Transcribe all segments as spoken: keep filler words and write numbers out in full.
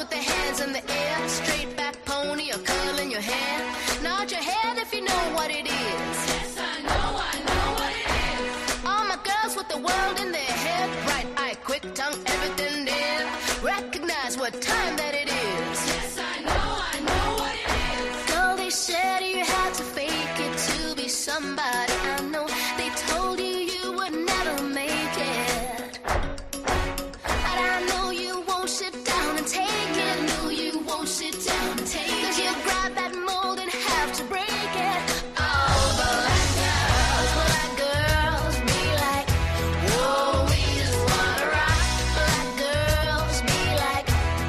with the hands in the air, straight back pony or curl in your hair. Nod your head if you know what it is. Yes, I know, I know what it is. All my girls with the world in their head, bright eye, quick tongue, everything there. Recognize what time that it is. Yes, I know, I know what it is. Girl, they said you had to fake it to be somebody I know. They told you you would never make it. And I know you won't sit down and take it. No, you won't sit down and take it. 'Cause you grab that mold and have to break it. Oh, black girls, black girls be like, whoa, we just wanna rock. Black girls be like,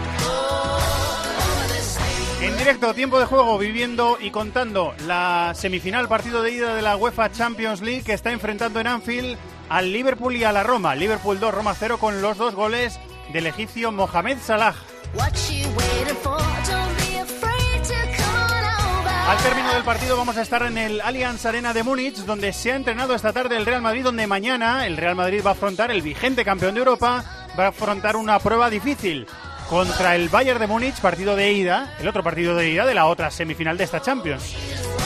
oh, this thing. En directo, tiempo de juego, viviendo y contando la semifinal, partido de ida de la UEFA Champions League, que está enfrentando en Anfield al Liverpool y a la Roma. Liverpool dos, Roma cero, con los dos goles del egipcio Mohamed Salah. What you waiting for? Don't be afraid to come on over. Al término del partido vamos a estar en el Allianz Arena de Múnich, donde se ha entrenado esta tarde el Real Madrid, donde mañana el Real Madrid va a afrontar, el vigente campeón de Europa, va a afrontar una prueba difícil contra el Bayern de Múnich, partido de ida, el otro partido de ida de la otra semifinal de esta Champions.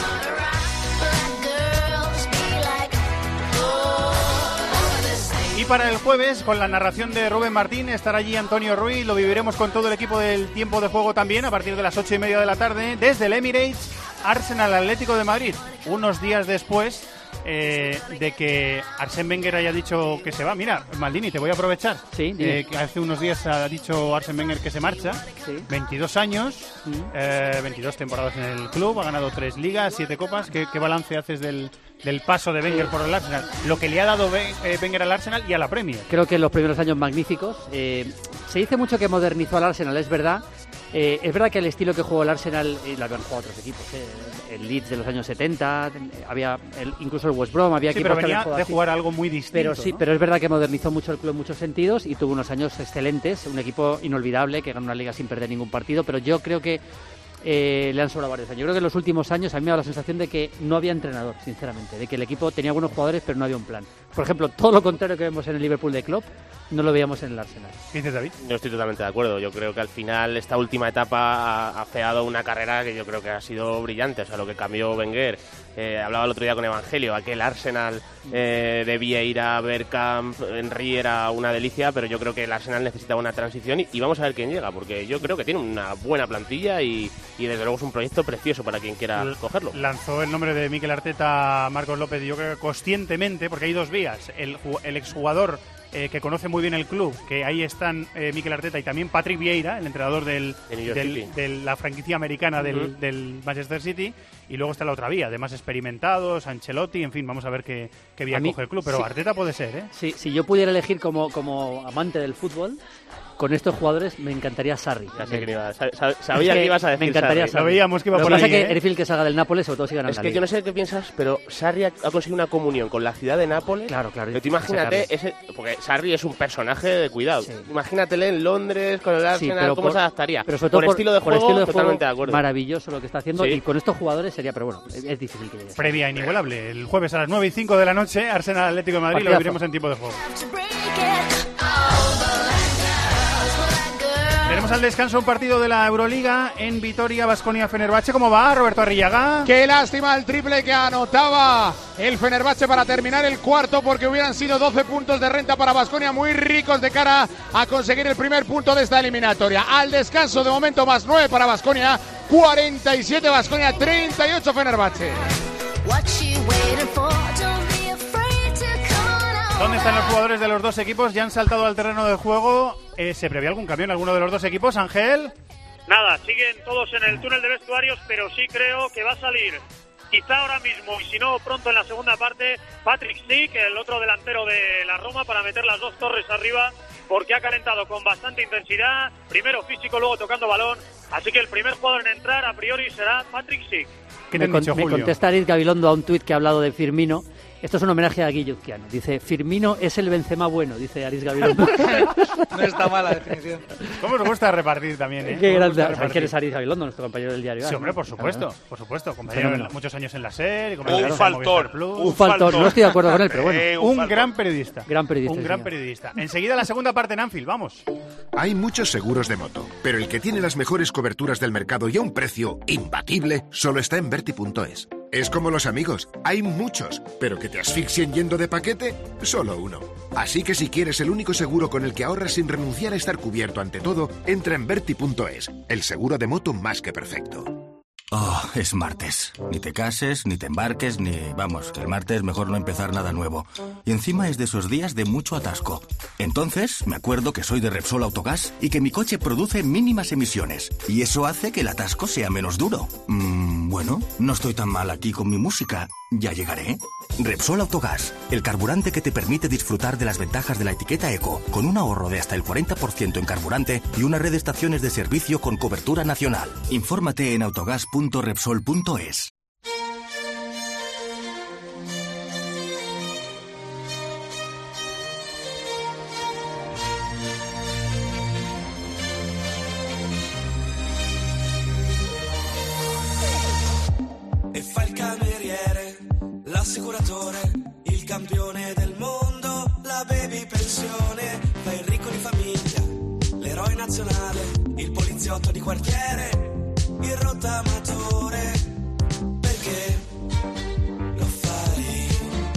Y para el jueves, con la narración de Rubén Martín, estará allí Antonio Ruiz. Lo viviremos con todo el equipo del tiempo de juego también, a partir de las ocho y media de la tarde, desde el Emirates, Arsenal Atlético de Madrid. Unos días después eh, de que Arsène Wenger haya dicho que se va. Mira, Maldini, te voy a aprovechar. Sí, eh, que hace unos días ha dicho Arsène Wenger que se marcha. Sí. veintidós años, Mm. eh, veintidós temporadas en el club, ha ganado tres ligas, siete copas. ¿Qué, qué balance haces del, del paso de Wenger por el Arsenal? Lo que le ha dado We- eh, Wenger al Arsenal y a la Premier. Creo que en los primeros años magníficos. Eh, se dice mucho que modernizó al Arsenal, es verdad. Eh, es verdad que el estilo que jugó el Arsenal eh, lo habían jugado otros equipos. Eh, el Leeds de los años setenta, eh, había el, incluso el West Brom, había Sí, equipos pero que habían venía jugado de así. jugar algo muy distinto. Pero sí, ¿no? pero es verdad que modernizó mucho el club en muchos sentidos y tuvo unos años excelentes, un equipo inolvidable que ganó una liga sin perder ningún partido, pero yo creo que eh, le han sobrado varios años. Yo creo que en los últimos años a mí me ha dado la sensación de que no había entrenador, sinceramente, de que el equipo tenía buenos jugadores pero no había un plan. Por ejemplo, todo lo contrario que vemos en el Liverpool de Klopp, no lo veíamos en el Arsenal. ¿Qué dices, David? Yo estoy totalmente de acuerdo. Yo creo que al final esta última etapa ha afeado una carrera que yo creo que ha sido brillante. O sea, lo que cambió Wenger. Eh, hablaba el otro día con Evangelio, aquel Arsenal eh, de Vieira, Bergkamp, Henry era una delicia, pero yo creo que el Arsenal necesitaba una transición y, y vamos a ver quién llega, porque yo creo que tiene una buena plantilla y, y desde luego es un proyecto precioso para quien quiera L- cogerlo. Lanzó el nombre de Mikel Arteta a Marcos López, yo creo que conscientemente, porque hay dos vías. El, ju- el exjugador eh, que conoce muy bien el club, que ahí están eh, Mikel Arteta y también Patrick Vieira, el entrenador del, De New York del- City. de la franquicia americana del, Ujú. del Manchester City, y luego está la otra vía, además experimentados, Ancelotti, en fin, vamos a ver qué, qué vía A mí- coge el club, pero sí. Arteta puede ser, ¿eh? Sí, si yo pudiera elegir como, como amante del fútbol, con estos jugadores me encantaría Sarri. Ya sé que iba- sa- sa- sabía Es que ibas a decir me encantaría Sarri. Sarri. Lo veíamos que iba Lo por que pasa ahí, es ¿eh? que Erfil que salga del Nápoles, sobre todo si ganan Es la que Liga. yo no sé qué piensas, pero Sarri ha, ha conseguido una comunión con la ciudad de Nápoles. Claro, claro. Que tú imagínate, sacarles. ese, porque Sarri es un personaje de cuidado. Sí. Imagínatele en Londres con el Sí, Arsenal, pero ¿cómo por- se adaptaría? Pero sobre todo por, estilo de por juego, estilo de totalmente juego, de acuerdo. maravilloso lo que está haciendo Sí. y con estos jugadores sería, pero bueno, es, es difícil que llegue. Previa inigualable, el jueves a las nueve y cinco de la noche, Arsenal Atlético de Madrid, lo Partidazo. viviremos en tiempo de juego. To break it. Oh, black girls, black girls. Tenemos al descanso un partido de la Euroliga en Vitoria, Baskonia Fenerbahce. ¿Cómo va, Roberto Arrillaga? Qué lástima el triple que anotaba el Fenerbahce para terminar el cuarto, porque hubieran sido doce puntos de renta para Baskonia, muy ricos de cara a conseguir el primer punto de esta eliminatoria. Al descanso, de momento, más nueve para Baskonia, cuarenta y siete Baskonia, treinta y ocho Fenerbahce. What you waiting for? Don't be afraid to come on over. ¿Dónde están los jugadores de los dos equipos? Ya han saltado al terreno de juego. Eh, ¿Se prevé algún cambio en alguno de los dos equipos, Ángel? Nada, siguen todos en el túnel de vestuarios, pero sí creo que va a salir, quizá ahora mismo, y si no, pronto en la segunda parte, Patrick Schick, el otro delantero de la Roma, para meter las dos torres arriba, porque ha calentado con bastante intensidad, primero físico, luego tocando balón, así que el primer jugador en entrar, a priori, será Patrick Schick. ¿Qué te me, han dicho, con- me Julio? contesta Ariz Gabilondo a un tuit que ha hablado de Firmino Esto es un homenaje a Guillo Uzquiano. Dice, Firmino es el Benzema bueno, dice Aris Gabilondo. No está mala definición. ¿Cómo nos gusta repartir también, eh? Qué ¿Cómo nos grande. gusta ¿Sabes repartir? quién es Aris Gabilondo, nuestro compañero del diario? Sí, hombre, por supuesto, Claro. por supuesto. Compañero Fenómeno. muchos años en la SER. Y Un compañero en faltón. Movistar Plus. Un faltón, no estoy de acuerdo con él, pero bueno. Eh, Un faltón. gran periodista. Gran periodista, Un sí, gran señor. periodista. Enseguida la segunda parte en Anfield, vamos. Hay muchos seguros de moto, pero el que tiene las mejores coberturas del mercado y a un precio imbatible solo está en Verti punto es. Es como los amigos, hay muchos, pero que te asfixien yendo de paquete, solo uno. Así que si quieres el único seguro con el que ahorras sin renunciar a estar cubierto ante todo, entra en Verti punto es, el seguro de moto más que perfecto. Oh, es martes. Ni te cases, ni te embarques, ni... Vamos, que el martes mejor no empezar nada nuevo. Y encima es de esos días de mucho atasco. Entonces, me acuerdo que soy de Repsol Autogás y que mi coche produce mínimas emisiones. Y eso hace que el atasco sea menos duro. Mm, bueno, no estoy tan mal aquí con mi música. Ya llegaré. Repsol Autogás, el carburante que te permite disfrutar de las ventajas de la etiqueta Eco, con un ahorro de hasta el cuarenta por ciento en carburante y una red de estaciones de servicio con cobertura nacional. Infórmate en autogás punto repsol punto es. E fa il cameriere, l'assicuratore, il campione del mondo, la baby pensione, fa il ricco di famiglia, l'eroe nazionale, il poliziotto di quartiere, il rottamatore, perché lo fai?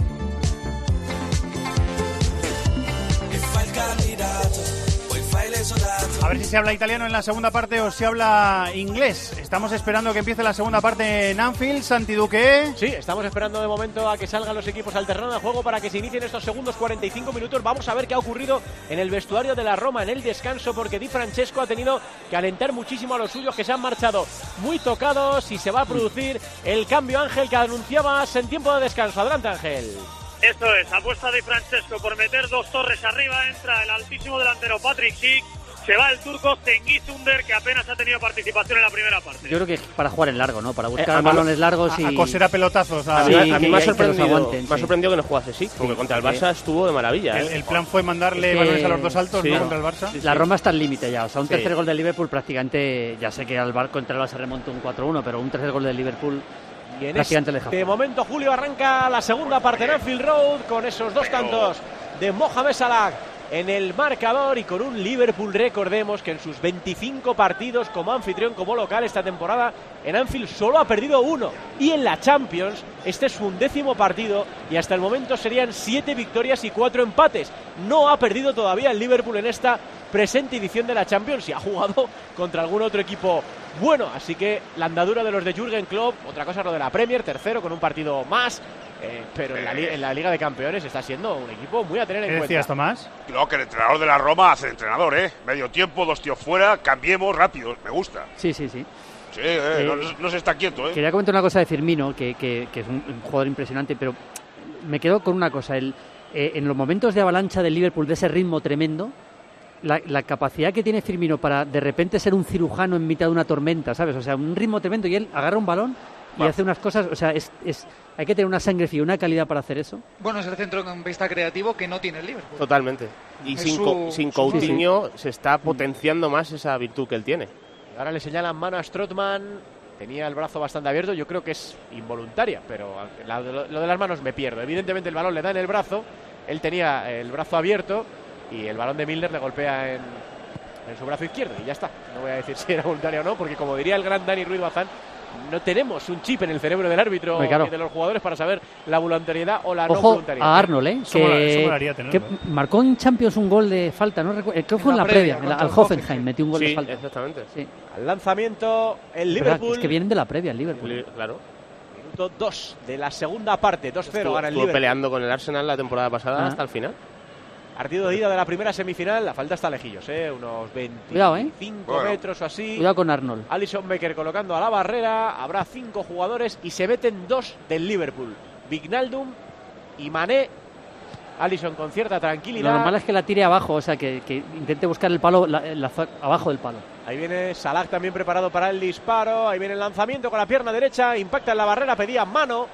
E fa il candidato, poi fa il esodato. A ver si se habla italiano en la segunda parte o si habla inglés. Estamos esperando que empiece la segunda parte en Anfield. Santi Duque. Sí, estamos esperando de momento a que salgan los equipos al terreno de juego para que se inicien estos segundos cuarenta y cinco minutos. Vamos a ver qué ha ocurrido en el vestuario de la Roma en el descanso, porque Di Francesco ha tenido que alentar muchísimo a los suyos, que se han marchado muy tocados, y se va a producir el cambio, Ángel, que anunciabas en tiempo de descanso. Adelante, Ángel. Esto es, apuesta de Francesco por meter dos torres arriba. Entra el altísimo delantero Patrick Schick. Se va el turco Cengiz Ünder, que apenas ha tenido participación en la primera parte. Yo creo que es para jugar en largo, ¿no? Para buscar Eh, balones largos y... A, a coser a pelotazos. A, Sí, a mí, a mí que- me ha que los sorprendido, aguanten, me ha sí. sorprendido que no jugase sí, porque Sí, contra el porque- Barça estuvo de maravilla. el, ¿eh? el plan fue mandarle Es que- balones a los dos altos, sí. ¿no? Contra el Barça. La Roma está al límite ya, o sea, un Sí. tercer gol del Liverpool prácticamente, ya sé que al Bar contra el Barça remonta un cuatro uno, pero un tercer gol del Liverpool Y en prácticamente le este deja. momento, Julio, arranca la segunda parte en Anfield Road con esos dos tantos de Mohamed Salah en el marcador, y con un Liverpool, recordemos que en sus veinticinco partidos como anfitrión, como local esta temporada en Anfield solo ha perdido uno, y en la Champions este es su undécimo partido y hasta el momento serían siete victorias y cuatro empates. No ha perdido todavía el Liverpool en esta presente edición de la Champions y ha jugado contra algún otro equipo bueno, así que la andadura de los de Jürgen Klopp, otra cosa es lo de la Premier, tercero con un partido más. Eh, pero en la, li- en la Liga de Campeones está siendo un equipo muy a tener en ¿Qué cuenta. decías, Tomás? No, que el entrenador de la Roma hace el entrenador, ¿eh? Medio tiempo, dos tíos fuera, cambiemos rápido, me gusta. Sí, sí, sí. Sí, eh, Eh, no, no se está quieto, ¿eh? Quería comentar una cosa de Firmino, que, que, que es un, un jugador impresionante, pero me quedo con una cosa. El, eh, en los momentos de avalancha del Liverpool, de ese ritmo tremendo, la, la capacidad que tiene Firmino para de repente ser un cirujano en mitad de una tormenta, ¿sabes? O sea, un ritmo tremendo, y él agarra un balón y Va. hace unas cosas, o sea, es, es, hay que tener una sangre fría, una calidad para hacer eso. Bueno, es el centrocampista creativo que no tiene el Liverpool. Totalmente. Y Es sin, su- Co- sin su Coutinho se está potenciando más esa virtud que él tiene. Ahora le señalan mano a Strootman. Tenía el brazo bastante abierto, yo creo que es involuntaria, pero la- lo, lo de las manos me pierdo. Evidentemente el balón le da en el brazo, él tenía el brazo abierto y el balón de Milner le golpea en, en su brazo izquierdo y ya está. No voy a decir si era voluntaria o no, porque como diría el gran Dani Ruiz Bazán, no tenemos un chip en el cerebro del árbitro Hombre, claro. ni de los jugadores para saber la voluntariedad o la no Ojo voluntariedad. a Arnold, ¿eh? Eso mola- eso Que, molaría tenerlo, que ¿eh? marcó en Champions un gol de falta, ¿no? Recu- eh, Creo que fue en la previa, en la- contra al el Hoffenheim, Hoffenheim. metió un gol de Sí, falta. exactamente. Sí. Al lanzamiento, el Verdad, Liverpool. es que vienen de la previa, el Liverpool. Li- Claro. Minuto dos de la segunda parte, dos cero Estuvo, gana el estuvo Liverpool. peleando con el Arsenal la temporada pasada Ah. hasta el final. Partido de ida de la primera semifinal, la falta está lejillos, ¿eh? Unos Cuidado, ¿eh? veinticinco Bueno. metros o así. Cuidado con Arnold. Alisson Becker colocando a la barrera, habrá cinco jugadores y se meten dos del Liverpool, Wijnaldum y Mané. Alisson con cierta Lo tranquilidad. normal es que la tire abajo, o sea, que, que intente buscar el palo la- la zo- abajo del palo. Ahí viene Salah también preparado para el disparo, ahí viene el lanzamiento con la pierna derecha, impacta en la barrera, pedía mano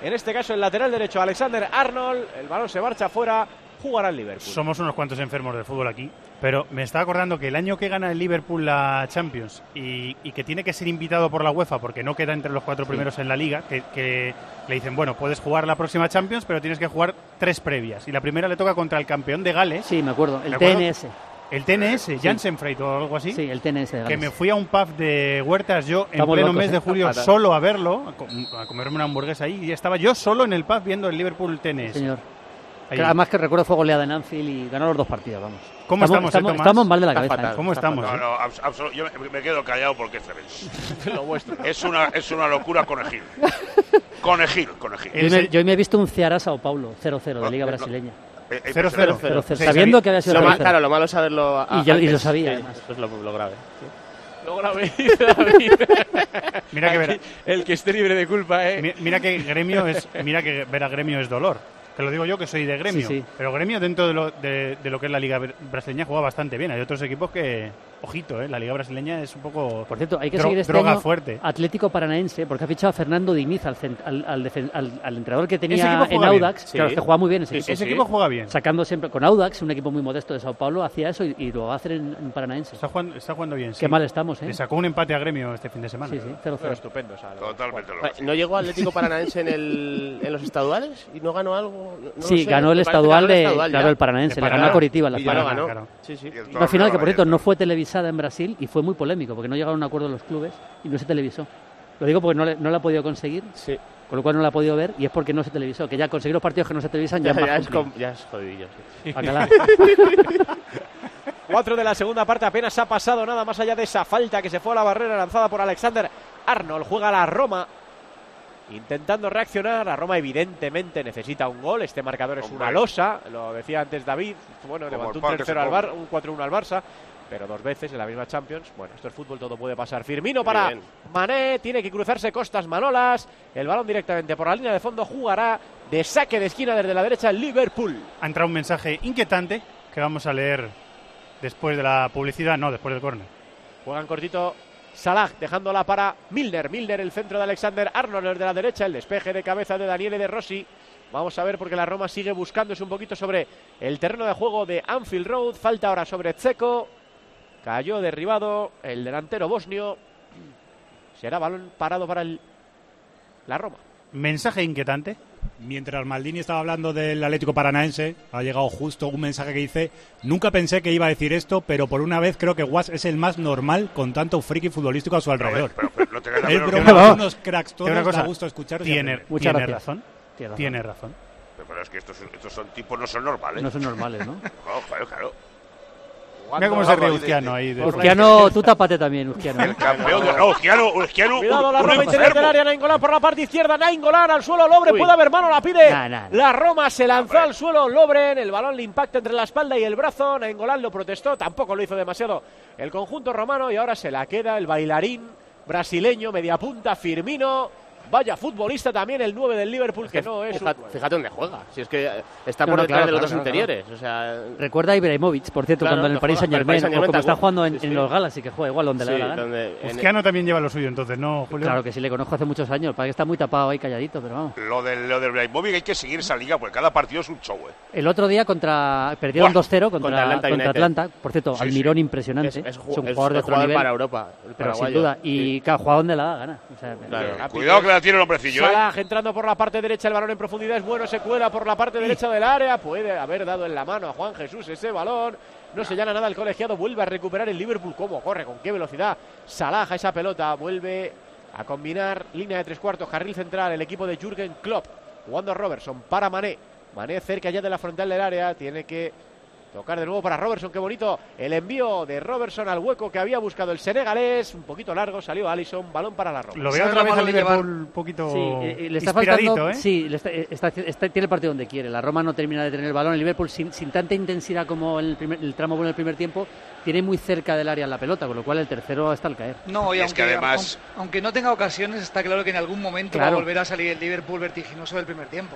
en este caso el lateral derecho Alexander Arnold, el balón se marcha afuera, jugará el Liverpool. Somos unos cuantos enfermos del fútbol aquí, pero me estaba acordando que el año que gana el Liverpool la Champions y, y que tiene que ser invitado por la UEFA porque no queda entre los cuatro primeros sí. en la Liga, que, que le dicen, bueno, puedes jugar la próxima Champions, pero tienes que jugar tres previas. Y la primera le toca contra el campeón de Gales. Sí, me acuerdo, el ¿me T N acuerdo? S. El T N S, sí. Janssen Freit o algo así. Sí, el T N S de Gales. Que me fui a un pub de Huertas yo en Estamos pleno locos, mes ¿eh? de julio Fatal. solo a verlo, a, com a comerme una hamburguesa ahí, y estaba yo solo en el pub viendo el Liverpool T N S. Señor. Además que recuerdo fue goleada en Anfield y ganó los dos partidos, vamos. ¿Cómo estamos, estamos, eh, estamos mal de la Está cabeza. fatal, ¿eh? ¿Cómo estamos? No, no, abs absol yo me, me quedo callado porque es tremendo. Lo vuestro. Es una, es una locura conejil. Conejil, conejil. Yo me, yo me he visto un Ceará Sao Paulo, cero cero, de Liga Brasileña. cero cero. Sabiendo que había sido lo Claro, lo malo es saberlo a, y, yo, antes, y lo sabía, sí, además. Eso es lo, lo grave. Sí. Lo grave, David. Mira que verá. El que esté libre de culpa, ¿eh? Mira, mira que Gremio es, mira que ver a Gremio es dolor. Te lo digo yo que soy de Gremio. Sí, sí. Pero Gremio dentro de lo, de, de lo que es la Liga Brasileña juega bastante bien. Hay otros equipos que, ojito, ¿eh? La Liga Brasileña es un poco. Por cierto, hay que dro seguir este droga año fuerte. Atlético Paranaense, porque ha fichado a Fernando Diniz, al, al, al, al, al entrenador que tenía en juega Audax. sí. Claro, que juega muy bien ese Sí, equipo. ese equipo juega bien. Sacando siempre con Audax, un equipo muy modesto de Sao Paulo, hacía eso y, y lo va a hacer en, en Paranaense. Está jugando, está jugando bien. Qué sí. mal estamos, ¿eh? Le sacó un empate a Gremio este fin de semana. Sí, sí, cero cero. Estupendo, o sea, Totalmente lo ¿No llegó Atlético Paranaense en, el, en los estaduales y no ganó algo? No, no sí, sé, ganó el estadual de. Claro, el Paranaense, le ganó a Coritiba en la final. final. Ganó. Sí, sí. Una final que, por cierto, no fue televisada en Brasil y fue muy polémico porque no llegaron a un acuerdo los clubes y no se televisó. Lo digo porque no, le, no la ha podido conseguir, sí. Con lo cual no la ha podido ver y es porque no se televisó. Que ya conseguir los partidos que no se televisan ya, ya, es ya, más es, com ya es jodidillo. Sí. Cuatro de la segunda parte, apenas ha pasado nada más allá de esa falta que se fue a la barrera lanzada por Alexander Arnold. Juega la Roma. Intentando reaccionar, la Roma evidentemente necesita un gol, este marcador es Hombre. una losa, lo decía antes David, bueno, Como levantó el un pan que tres se cero al come. Bar, un cuatro uno al Barça, pero dos veces en la misma Champions. Bueno, esto es fútbol, todo puede pasar. Firmino para Bien. Mané, tiene que cruzarse Costas Manolas, el balón directamente por la línea de fondo, jugará de saque de esquina desde la derecha el Liverpool. Ha entrado un mensaje inquietante que vamos a leer después de la publicidad, no, después del córner. Juegan cortito Salah, dejándola para Milner. Milner, el centro de Alexander Arnold, el de la derecha, el despeje de cabeza de Daniele De Rossi. Vamos a ver porque la Roma sigue buscándose un poquito sobre el terreno de juego de Anfield Road. Falta ahora sobre Dzeko. Cayó derribado el delantero bosnio. Será balón parado para el, la Roma. Mensaje inquietante. Mientras Maldini estaba hablando del Atlético Paranaense, ha llegado justo un mensaje que dice: nunca pensé que iba a decir esto, pero por una vez creo que Guas es el más normal con tanto friki futbolístico a su alrededor. Pero, pero, pero no tengas la Es menor broma, duda. son unos cracks todos, Una cosa, da gusto escucharos. y Tiene, aprender. Muchas tiene gracias. razón. Tiene razón. Tiene razón. Pero, pero es que estos, estos son tipos, no son normales. No son normales, ¿no? No, claro, claro. Mira cómo se ríe Uzquiano ahí. De Uzquiano, tú tápate también, Uzquiano. El campeón de... No, Uzquiano, Uzquiano, Cuidado, un, la un Roma interior enfermo. del área, Nainggolan por la parte izquierda, Nainggolan al suelo, Lobren, puede haber mano, la pide. Nah, nah, nah. La Roma se lanzó al suelo, Lobren, el balón le impacta entre la espalda y el brazo, Nainggolan lo protestó, tampoco lo hizo demasiado el conjunto romano y ahora se la queda el bailarín brasileño, media punta, Firmino. Vaya futbolista también el nueve del Liverpool, que no es Fíjate, un... fíjate dónde juega. Si es que está No, por no, detrás claro, de los claro, dos claro, interiores. O sea, Recuerda a Ibrahimovic, por cierto, Claro, cuando en el no Paris juega, Saint Germain, el Paris Saint-Germain o como está tampoco. jugando en, Sí, en sí. los Galaxy, que juega igual donde sí, le da la gana. donde, en- Uzquiano también lleva lo suyo, entonces, ¿no, Julio? Claro que sí, le conozco hace muchos años, para que está muy tapado ahí, calladito, pero vamos. Lo del, lo del Ibrahimovic hay que seguir esa liga porque cada partido es un show, eh. El otro día contra perdieron Buah, dos cero contra, contra Atlanta contra United. Atlanta. Por cierto, Sí, Almirón sí. impresionante. es, es, es ju- un es jugador de otro jugador nivel. para Europa. El Pero sin paraguayo. duda. Y Sí. cada jugador donde la da gana. O sea, Claro. Cuidado que la tiene el hombrecillo, eh. Salah entrando por la parte derecha, el balón en profundidad es bueno, se cuela por la parte derecha del área, puede haber dado en la mano a Juan Jesús ese balón, no se llana nada el colegiado, vuelve a recuperar el Liverpool, cómo corre, con qué velocidad Salah a esa pelota, vuelve a combinar línea de tres cuartos, carril central, el equipo de Jürgen Klopp, jugando Robertson para Mané, Mané cerca ya de la frontal del área, tiene que tocar de nuevo para Robertson, qué bonito el envío de Robertson al hueco que había buscado el senegalés, un poquito largo, salió Alisson, balón para la Roma. Lo veo ¿Sabes otra lo vez malo al de Liverpool llevar- un poquito sí, eh, eh, le está inspiradito, faltando. ¿eh? Sí, le está, está- está- tiene el partido donde quiere. La Roma no termina de tener el balón. El Liverpool, sin, sin tanta intensidad como el, primer, el tramo bueno del primer tiempo, tiene muy cerca del área la pelota, con lo cual el tercero está al caer. No, y, Y es aunque, que además- aunque, aunque no tenga ocasiones, está claro que en algún momento Claro. va a volver a salir el Liverpool vertiginoso del primer tiempo.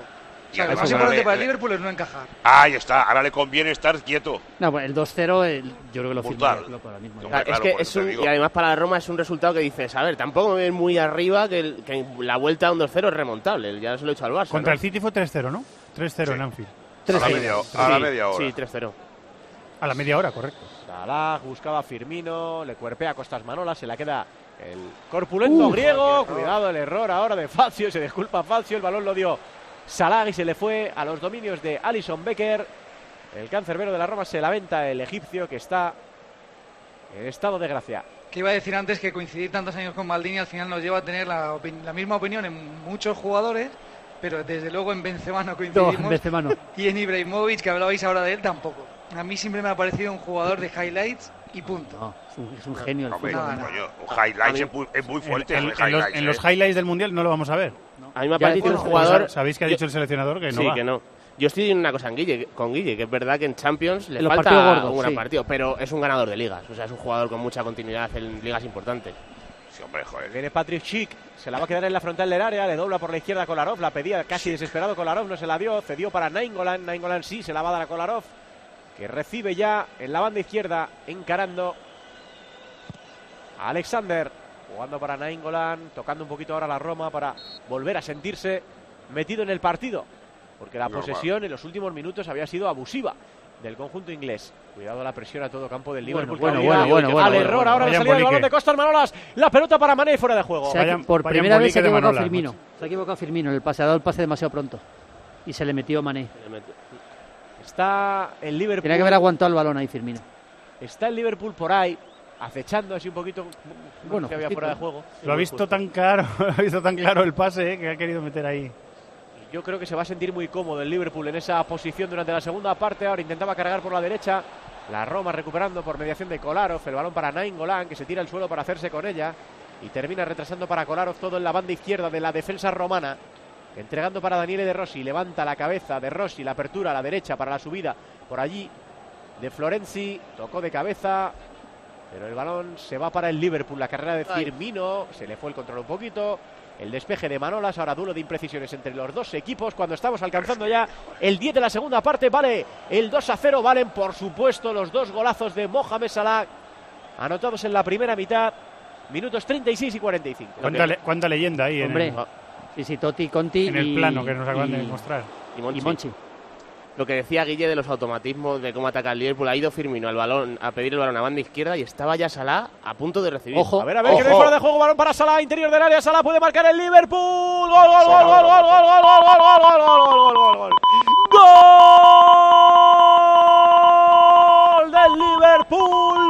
O sea, lo más importante para el Liverpool es no encajar. Ahí está, ahora le conviene estar quieto. No, bueno, el dos cero el, yo creo que lo Brutal. firma ahora mismo. No, Claro, claro, es que por es eso un, te digo. y además para la Roma es un resultado que dices, a ver, tampoco me ven muy arriba que, el- que la vuelta a un dos cero es remontable, ya se lo he hecho al Barça. Contra ¿no? el City fue tres cero, ¿no? tres cero en Anfield. A la media, a la media hora. Sí, tres cero. A la media hora, correcto. Salah buscaba a Firmino, le cuerpea a Costas Manolas, se la queda el corpulento Uf. griego. Cuidado el error ahora de Fazio, se disculpa Fazio, el balón lo dio Salah y se le fue a los dominios de Alisson Becker. El cancerbero de la Roma se lamenta el egipcio que está en estado de gracia. Que iba a decir antes que coincidir tantos años con Maldini al final nos lleva a tener la, opin- la misma opinión en muchos jugadores, pero desde luego en Benzema no No, coincidimos. Benzema no. Y en Ibrahimovic, que hablabais ahora de él, tampoco. A mí siempre me ha parecido un jugador de highlights y punto. No, es un, es un genio el Hombre, fútbol. no, no. coño, un highlights es muy, es muy fuerte. En, el en los, highlights, en los eh. highlights del Mundial no lo vamos a ver. A mí me ha Ya parecido un decimos, jugador... ¿Sabéis que ha yo- dicho el seleccionador que no sí, va? que no. Yo estoy en una cosa en Guille, con Guille, que es verdad que en Champions le En los falta partidos gordos, un gran sí. partido, pero es un ganador de ligas. O sea, es un jugador con mucha continuidad en ligas importantes. Sí, hombre, joder. Viene Patrick Schick, se la va a quedar en la frontal del área, le dobla por la izquierda a Kolarov, la pedía casi desesperado Kolarov, no se la dio, cedió para Nainggolan, Nainggolan sí, se la va a dar a Kolarov, que recibe ya en la banda izquierda, encarando a Alexander, jugando para Nainggolan, tocando un poquito ahora la Roma para volver a sentirse metido en el partido, porque la Normal. posesión en los últimos minutos había sido abusiva del conjunto inglés. Cuidado la presión a todo campo del Liverpool. bueno, que obliga bueno, bueno, al bueno, error bueno, ahora vaya la salida del embolique. balón de Costas Manolas. La pelota para Mané fuera de juego. Se ha- Vaya- por vaya primera vez se ha embolique de equivocado Manolas, Firmino. macho. Se ha equivocado Firmino. El pase ha dado el pase demasiado pronto. Y se le metió Mané. Está el Liverpool. Tenía que haber aguantado el balón ahí Firmino. Está el Liverpool por ahí, acechando así un poquito. Bueno, que había justito, fuera de ¿eh? juego. Lo ha visto tan claro, lo ha visto tan claro el pase eh, que ha querido meter ahí. Yo creo que se va a sentir muy cómodo el Liverpool en esa posición durante la segunda parte. Ahora intentaba cargar por la derecha. La Roma recuperando por mediación de Kolarov. El balón para Nainggolan, que se tira al suelo para hacerse con ella. Y termina retrasando para Kolarov todo en la banda izquierda de la defensa romana. Entregando para Daniele De Rossi. Levanta la cabeza De Rossi. La apertura a la derecha para la subida. Por allí de Florenzi. Tocó de cabeza. Pero el balón se va para el Liverpool. La carrera de Firmino. Se le fue el control un poquito. El despeje de Manolas, ahora duelo de imprecisiones entre los dos equipos cuando estamos alcanzando ya el diez de la segunda parte. Vale el dos a cero, valen por supuesto los dos golazos de Mohamed Salah anotados en la primera mitad, minutos treinta y seis y cuarenta y cinco. ¿Cuánta, le- cuánta leyenda ahí en Hombre, el, sí, sí, Totti, Conti en el y- plano que nos acaban y- de mostrar? Y Monchi. Y Monchi. Lo que decía Guille de los automatismos de cómo ataca el Liverpool, ha ido Firmino al balón a pedir el balón a banda izquierda y estaba ya Salah a punto de recibir. Ojo. A ver, a ver, que no hay Ojo. fuera de juego, balón para Salah, interior del área, Salah puede marcar el Liverpool. Gol, gol, gol, gol, gol, gol, gol, gol, gol, gol, gol, gol, gol, gol, gol. Gol del Liverpool,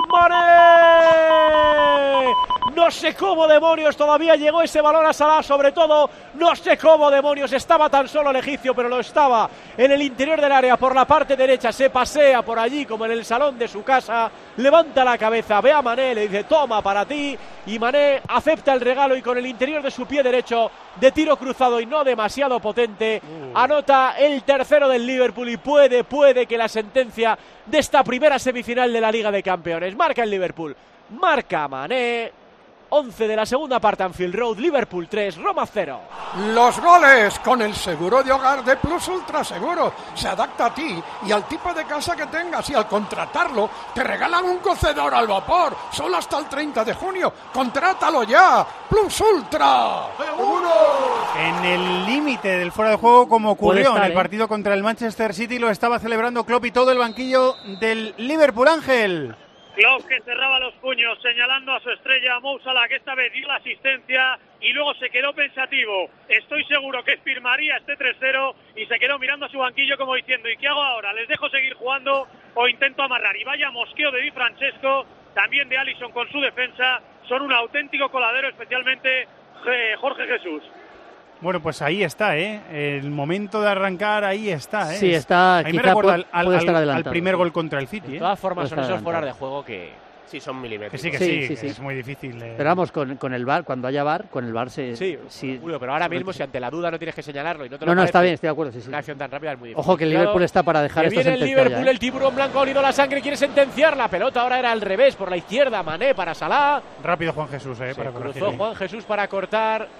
Mané. No sé cómo demonios todavía llegó ese balón a Salah, sobre todo, no sé cómo demonios estaba tan solo el egipcio, pero lo estaba en el interior del área, por la parte derecha, se pasea por allí como en el salón de su casa, levanta la cabeza, ve a Mané, le dice toma para ti, y Mané acepta el regalo y con el interior de su pie derecho, de tiro cruzado y no demasiado potente, anota el tercero del Liverpool y puede, puede que la sentencia de esta primera semifinal de la Liga de Campeones, marca el Liverpool, marca Mané. once de la segunda parte, Anfield Road, Liverpool tres, Roma cero. Los goles con el seguro de hogar de Plus Ultra Seguro. Se adapta a ti y al tipo de casa que tengas y al contratarlo te regalan un cocedor al vapor. Solo hasta el treinta de junio. ¡Contrátalo ya! ¡Plus Ultra! ¡Seguro! En el límite del fuera de juego, como Puede ocurrió estar, en el ¿eh? partido contra el Manchester City, lo estaba celebrando Klopp y todo el banquillo del Liverpool, Ángel. Klopp que cerraba los puños señalando a su estrella Mo Salah, que esta vez dio la asistencia y luego se quedó pensativo. Estoy seguro que firmaría este tres cero y se quedó mirando a su banquillo como diciendo ¿y qué hago ahora? ¿Les dejo seguir jugando o intento amarrar? Y vaya mosqueo de Di Francesco, también de Alisson con su defensa. Son un auténtico coladero, especialmente eh, Jorge Jesús. Bueno, pues ahí está, ¿eh? El momento de arrancar, ahí está, ¿eh? Sí, está, Ahí me quizá recuerda puede- al, al- puede estar al adelantado, primer sí. gol contra el City, De ¿eh? todas formas, Puede son estar esos fuera de adelantado. juego que Sí, son Que milimétricos. sí, que Sí, sí, sí, que sí. es muy difícil. eh. Pero vamos, con, con el V A R, cuando haya V A R, con el V A R se... Sí, sí, Julio, pero ahora sobre mismo todo. si ante la duda no tienes que señalarlo y no te lo No, no, parece, está bien, estoy de acuerdo, sí, sí. una acción tan rápida es muy difícil. Ojo que el Liverpool está para dejar que esta viene el sentencia Liverpool, ya, ¿eh? el tiburón blanco ha olido la sangre, quiere sentenciar la pelota, ahora era al revés, por la izquierda, Mané para Salah. Rápido Juan Jesús, ¿eh? Se Para cruzó corregir. Juan Jesús para cortar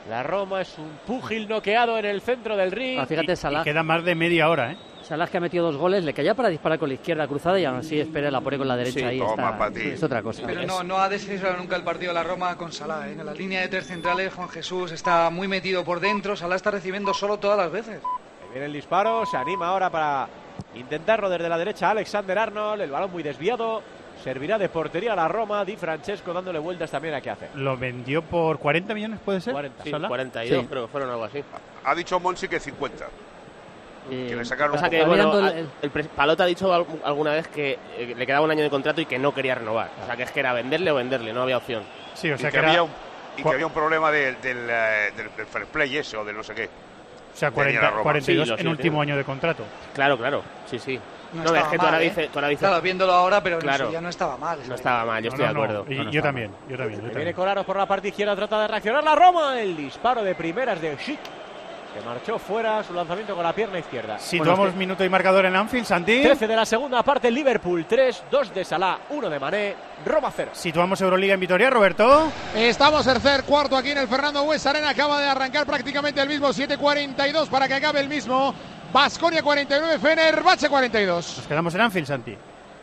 La Roma es un púgil noqueado en el centro del ring. Ah, fíjate, Salah. Y queda más de media hora, ¿eh? Salah, que ha metido dos goles, le caía para disparar con la izquierda cruzada y aún así espera, la pone con la derecha. Sí, ahí toma, está. pa' ti. Es otra cosa. Pero no, no ha descentrado nunca el partido de la Roma con Salah. ¿eh? En la línea de tres centrales, Juan Jesús está muy metido por dentro. Salah está recibiendo solo todas las veces. Ahí viene el disparo, se anima ahora para intentarlo desde la derecha Alexander Arnold. El balón muy desviado. Servirá de portería a la Roma. Di Francesco dándole vueltas también a qué hace. Lo vendió por cuarenta millones, ¿puede ser? cuarenta. Sí, Salah. cuarenta y dos, Sí. creo que fueron algo así. Ha dicho Monsi que cincuenta. Eh, Que le sacaron O sea un que, poco. bueno, mirando al- el- el pres- Palota ha dicho al- alguna vez que eh, le quedaba un año de contrato y que no quería renovar. O sea que es que era venderle o venderle, no había opción. Sí, o sea y que que, era... había un, y que había un problema de- del, eh, del, del fair play ese o del no sé qué. O sea, Tenía cuarenta, la Roma. cuarenta y dos Sí, lo en sé, último tiene. año de contrato. Claro, claro, sí, sí. No, No, es estaba que tú mal, ahora ¿eh? dices, tú ahora dices- Claro, viéndolo ahora, pero Claro. en su día no estaba mal. no estaba mal, yo No, estoy no, de acuerdo. no. Y No, no yo estaba también, yo también. yo Viene también. Kolarov por la parte izquierda, trata de reaccionar la Roma. El disparo de primeras de Schick, que marchó fuera, su lanzamiento con la pierna izquierda. Situamos Bueno, minuto y marcador en Anfield, Santi. trece de la segunda parte, Liverpool tres, dos de Salah, uno de Mané, Roma cero. Situamos Euroliga en Vitoria, Roberto. Estamos tercer cuarto aquí en el Fernando Bues Arena. Acaba de arrancar prácticamente el mismo. siete cuarenta y dos para que acabe el mismo. Baskonia cuarenta y nueve, Fenerbahce cuarenta y dos. Nos quedamos en Anfield, Santi.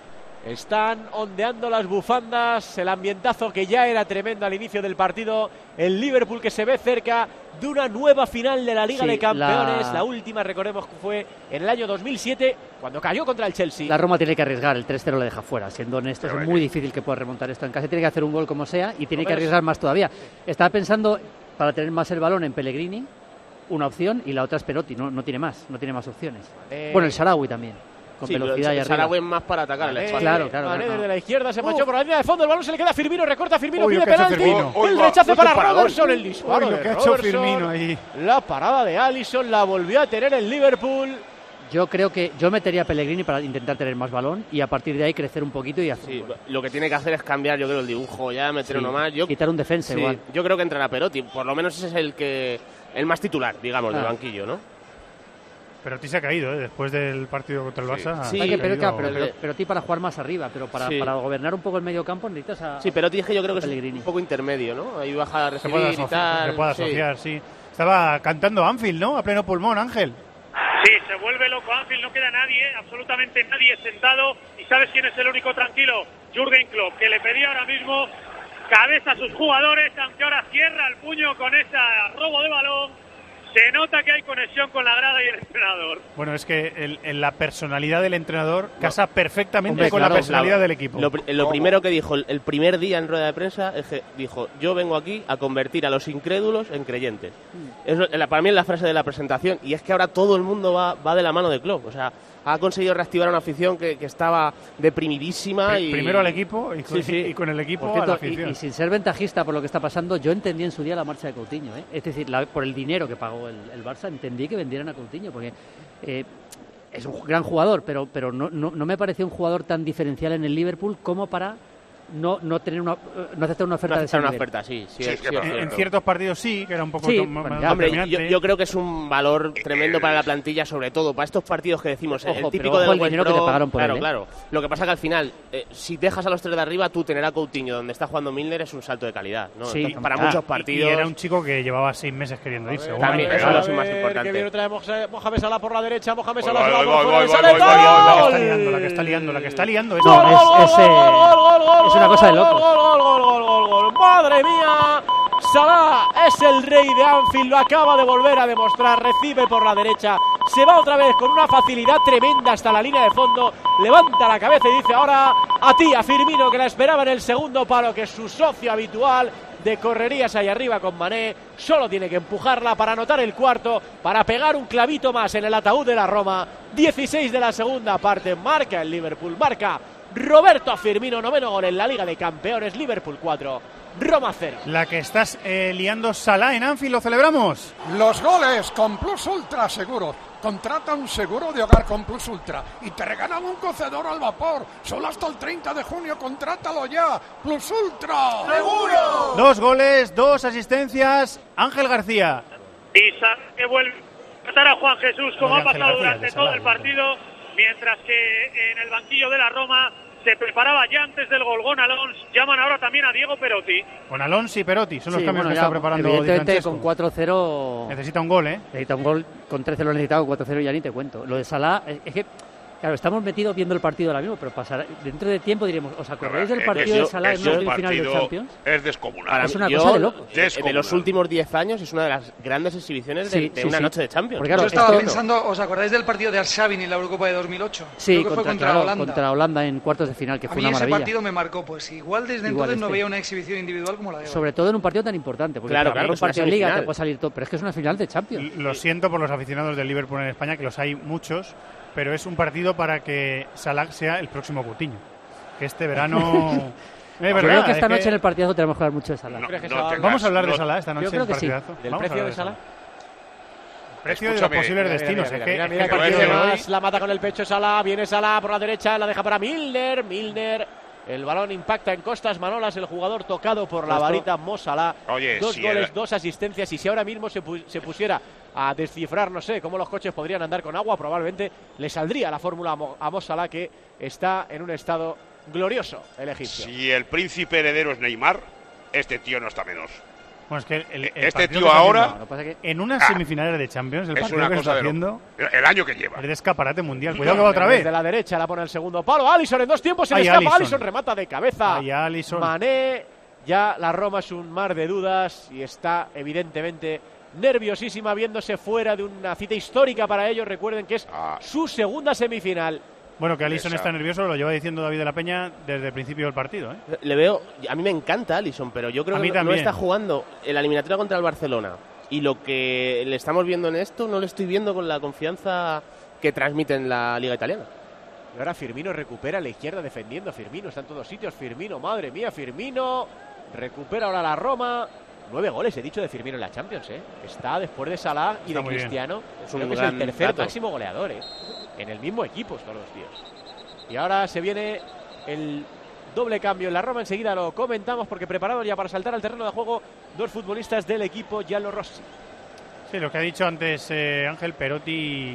Están ondeando las bufandas, el ambientazo que ya era tremendo al inicio del partido, el Liverpool que se ve cerca de una nueva final de la Liga Sí, de Campeones, la- la... última recordemos que fue en el año dos mil siete cuando cayó contra el Chelsea. La Roma tiene que arriesgar, el tres cero le deja fuera, siendo honesto, Pero es es muy que- difícil que pueda remontar esto en casa, tiene que hacer un gol como sea y tiene Lo que ves. arriesgar más todavía. Estaba pensando, para tener más el balón en Pellegrini, una opción, y la otra es Perotti, no, no tiene más, no tiene más opciones. Eh, Bueno, el Sarawi también, con Sí, pero velocidad y el arriba. Saragüe es más para atacar el Mané, espacio. Claro, claro, Mané claro. desde la izquierda se marchó por la línea de fondo, el balón se le queda a Firmino, recorta a Firmino, Uy, lo pide que ha hecho penalti, Firmino. el Uy, va, rechace qué para paradón. Robertson, el disparo Uy, lo de que ha hecho Robertson, Firmino ahí. la parada de Alisson la volvió a tener el Liverpool. Yo creo que yo metería a Pellegrini para intentar tener más balón y a partir de ahí crecer un poquito y hacer Sí, un gol. lo que tiene que hacer es cambiar, yo creo, el dibujo, ya meter Sí, uno más. Yo, quitar un defensa sí, igual. yo creo que entrará Perotti, por lo menos ese es el que el más titular, digamos, del Ah. banquillo, ¿no? Perotti se ha caído, ¿eh? Después del partido contra el Sí. Barça. Sí, se ha Hay que- pero, caído. claro, pero, pero, Perotti para jugar más arriba, pero para, Sí. para gobernar un poco el medio campo necesitas a... Sí, Perotti es que yo creo que es Pellegrini. un poco intermedio, ¿no? Ahí baja a Se puede recibir y asociar, tal. se puede sí. asociar, sí. Estaba cantando Anfield, ¿no? A pleno pulmón, Ángel. Sí, se vuelve loco Anfield, no queda nadie, absolutamente nadie sentado. ¿Y sabes quién es el único tranquilo? Jürgen Klopp, que le pedía ahora mismo cabeza a sus jugadores, aunque ahora cierra el puño con ese robo de balón. Se nota que hay conexión con la grada y el entrenador. Bueno, es que el- el- la personalidad del entrenador casa perfectamente Hombre, con claro, la personalidad La- del equipo. Lo, pri- lo primero que dijo el, el primer día en rueda de prensa es que dijo: yo vengo aquí a convertir a los incrédulos en creyentes. Es lo- la- para mí es la frase de la presentación, y es que ahora todo el mundo va, va de la mano de Klopp. O sea, ha conseguido reactivar una afición que, que estaba deprimidísima. Pri- y Primero al equipo y con, Sí, sí. y con el equipo Por a la cierto, y, afición. y sin ser ventajista por lo que está pasando, yo entendí en su día la marcha de Coutinho, ¿eh? Es decir, la- por el dinero que pagó el, el Barça, entendí que vendieran a Coutinho, porque eh, es un gran jugador, pero, pero no, no, no me pareció un jugador tan diferencial en el Liverpool como para no, no tener una, eh, no aceptar una oferta no de ese aceptar una nivel. oferta, sí. sí, Sí, es- es que sí es para- en, en cierto. ciertos partidos sí, que era un poco Sí, to- bueno, más ya, Hombre, yo, determinante. yo creo que es un valor tremendo para la plantilla, sobre todo para estos partidos que decimos, Ojo, el pero típico ojo del el West dinero que Brom. te pagaron por Claro, él, ¿eh? claro. Lo que pasa que al final, eh, si dejas a los tres de arriba, tú tener a Coutinho donde está jugando Milner es un salto de calidad, ¿no? Sí. Entonces, para Ah, muchos y- partidos. Y era un chico que llevaba seis meses queriendo irse. A ver, o un También, año. eso es lo a más ver, importante. que viene otra vez Moja- Mohamed Salah por la derecha, Mohamed Voy, Salah voy, se va voy, por fuera voy, y voy, sale voy, gol. voy, voy, La que está liando, la que está liando, la que está liando. Es- No, Gol, es- gol, ese- gol, gol, gol, gol, es una cosa de locos. Gol, gol, gol, gol, gol, gol. Madre mía, Salah es el rey de Anfield, lo acaba de volver a demostrar, recibe por la derecha, se va otra vez con una facilidad tremenda hasta la línea de fondo, levanta la cabeza y dice ahora a ti, a Firmino, que la esperaba en el segundo palo, que es su socio habitual de correrías ahí arriba con Mané, solo tiene que empujarla para anotar el cuarto, para pegar un clavito más en el ataúd de la Roma. dieciséis de la segunda parte, marca el Liverpool, marca Roberto Firmino, noveno gol en la Liga de Campeones, Liverpool cuatro, Roma cero. La que estás eh, liando Salah en Anfield, ¿lo celebramos? Los goles con Plus Ultra Seguros. Contrata un seguro de hogar con Plus Ultra y te regalan un cocedor al vapor. Solo hasta el treinta de junio, contrátalo ya. Plus Ultra. ¡Seguro! Dos goles, dos asistencias. Ángel García. Y Salah que vuelve a tratar a Juan Jesús como No, de ha Ángel pasado García, durante de todo Salah, el partido, mientras que en el banquillo de la Roma se preparaba ya antes del gol Gonalons. Llaman ahora también a Diego Perotti. Gonalons y Perotti son los Sí, cambios bueno, que ya, está preparando Di evidentemente Francesco. con cuatro cero Necesita un gol, ¿eh? Necesita un gol, con tres cero lo necesitaba, con cuatro cero ya ni te cuento. Lo de Salah, es, es que, claro, estamos metidos viendo el partido ahora mismo, pero pasará, dentro de tiempo diremos, ¿os acordáis del partido de Salah en una semifinal de Champions? Es descomunal. Para Es una yo, cosa de locos. eh, de los últimos diez años es una de las grandes exhibiciones de, Sí, de sí, una sí. noche de Champions. Porque, claro, Yo estaba esto- pensando, ¿os acordáis del partido de Arshavin en la Eurocopa de dos mil ocho? Sí, Creo que contra, fue contra claro, Holanda. contra Holanda en cuartos de final, que A fue mí una ese maravilla. partido me marcó, pues igual desde Igual entonces no este. veía una exhibición individual como la de hoy. Sobre todo en un partido tan importante, porque Claro, para claro, un es una partido de Liga semifinal. te puede salir todo, pero es que es una final de Champions. Lo siento por los aficionados del Liverpool en España, que los hay muchos, pero es un partido para que Salah sea el próximo Coutinho. Que este verano... Es Yo verdad, creo que es esta que- noche en el partidazo tenemos que hablar mucho de Salah. No, ¿Crees que no Salah- tengas- Vamos a hablar de no- Salah esta noche Yo creo en que sí. partidazo. ¿Del Vamos a precio hablar de Salah? Precio de los Escúchame, posibles Mira, destinos. mira, es mira, que, mira, es mira que que el partido tiene de hoy- más, la mata con el pecho Salah, viene Salah por la derecha, la deja para Milner, Milner, el balón impacta en Costas Manolas, el jugador tocado por la Esto- varita Mo Salah, Oye, dos si goles, el- dos asistencias, y si ahora mismo se, pu- se pusiera a descifrar, no sé, cómo los coches podrían andar con agua, probablemente le saldría la fórmula a Mo, a Mo Salah, que está en un estado glorioso, el egipcio. Si el príncipe heredero es Neymar, este tío no está menos. Bueno, es que el, el Este partido tío que está ahora- haciendo- Lo que pasa es que en unas Ah, semifinales de Champions, el Es partido una que cosa está de haciendo lo- el año que lleva. es de escaparate mundial. Cuidado que va otra vez. Desde la derecha la pone el segundo palo. Alisson en dos tiempos, se le Ay, escapa. Alisson. Alisson remata de cabeza. Ay, Alisson. Mané, ya la Roma es un mar de dudas y está evidentemente nerviosísima viéndose fuera de una cita histórica para ellos. Recuerden que es Ah. su segunda semifinal. Bueno, que Alisson Esa. está nervioso, lo lleva diciendo David de la Peña desde el principio del partido, ¿eh? Le veo, a mí me encanta Alisson, pero yo creo A que mí no, no también. está jugando en la eliminatoria contra el Barcelona. Y lo que le estamos viendo en esto no lo estoy viendo con la confianza que transmite en la Liga Italiana. Y ahora Firmino recupera a la izquierda defendiendo. Firmino está en todos sitios. Firmino, madre mía, Firmino. Recupera ahora la Roma. Nueve goles, he dicho, de Firmino en la Champions, ¿eh? Está después de Salah y Está de muy bien. Cristiano. Es un Creo que es gran el tercer dato. máximo goleador, ¿eh? En el mismo equipo todos los tíos. Y ahora se viene el doble cambio en la Roma. Enseguida lo comentamos porque preparados ya para saltar al terreno de juego dos futbolistas del equipo Gianlo Rossi. Sí, lo que ha dicho antes eh, Ángel Perotti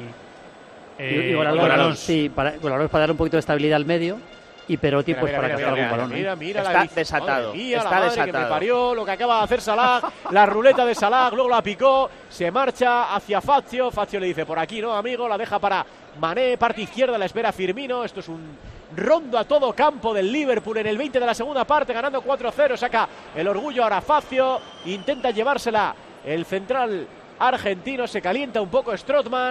eh, y, y Gonalons, Gonalons. sí, para, Gonalons para dar un poquito de estabilidad al medio y Perotti Mira, pues mira, para mira, cazar mira, algún balón. mira, ¿eh? mira, Está la bici- desatado, madre mía, está la madre que desatado. me parió, lo que acaba de hacer Salah, la ruleta de Salah, luego la picó, se marcha hacia Fazio, Fazio le dice por aquí no amigo, la deja para Mané, parte izquierda, la espera Firmino, esto es un rondo a todo campo del Liverpool en el veinte de la segunda parte, ganando cuatro cero, saca el orgullo ahora Fazio, intenta llevársela el central argentino, se calienta un poco Strootman.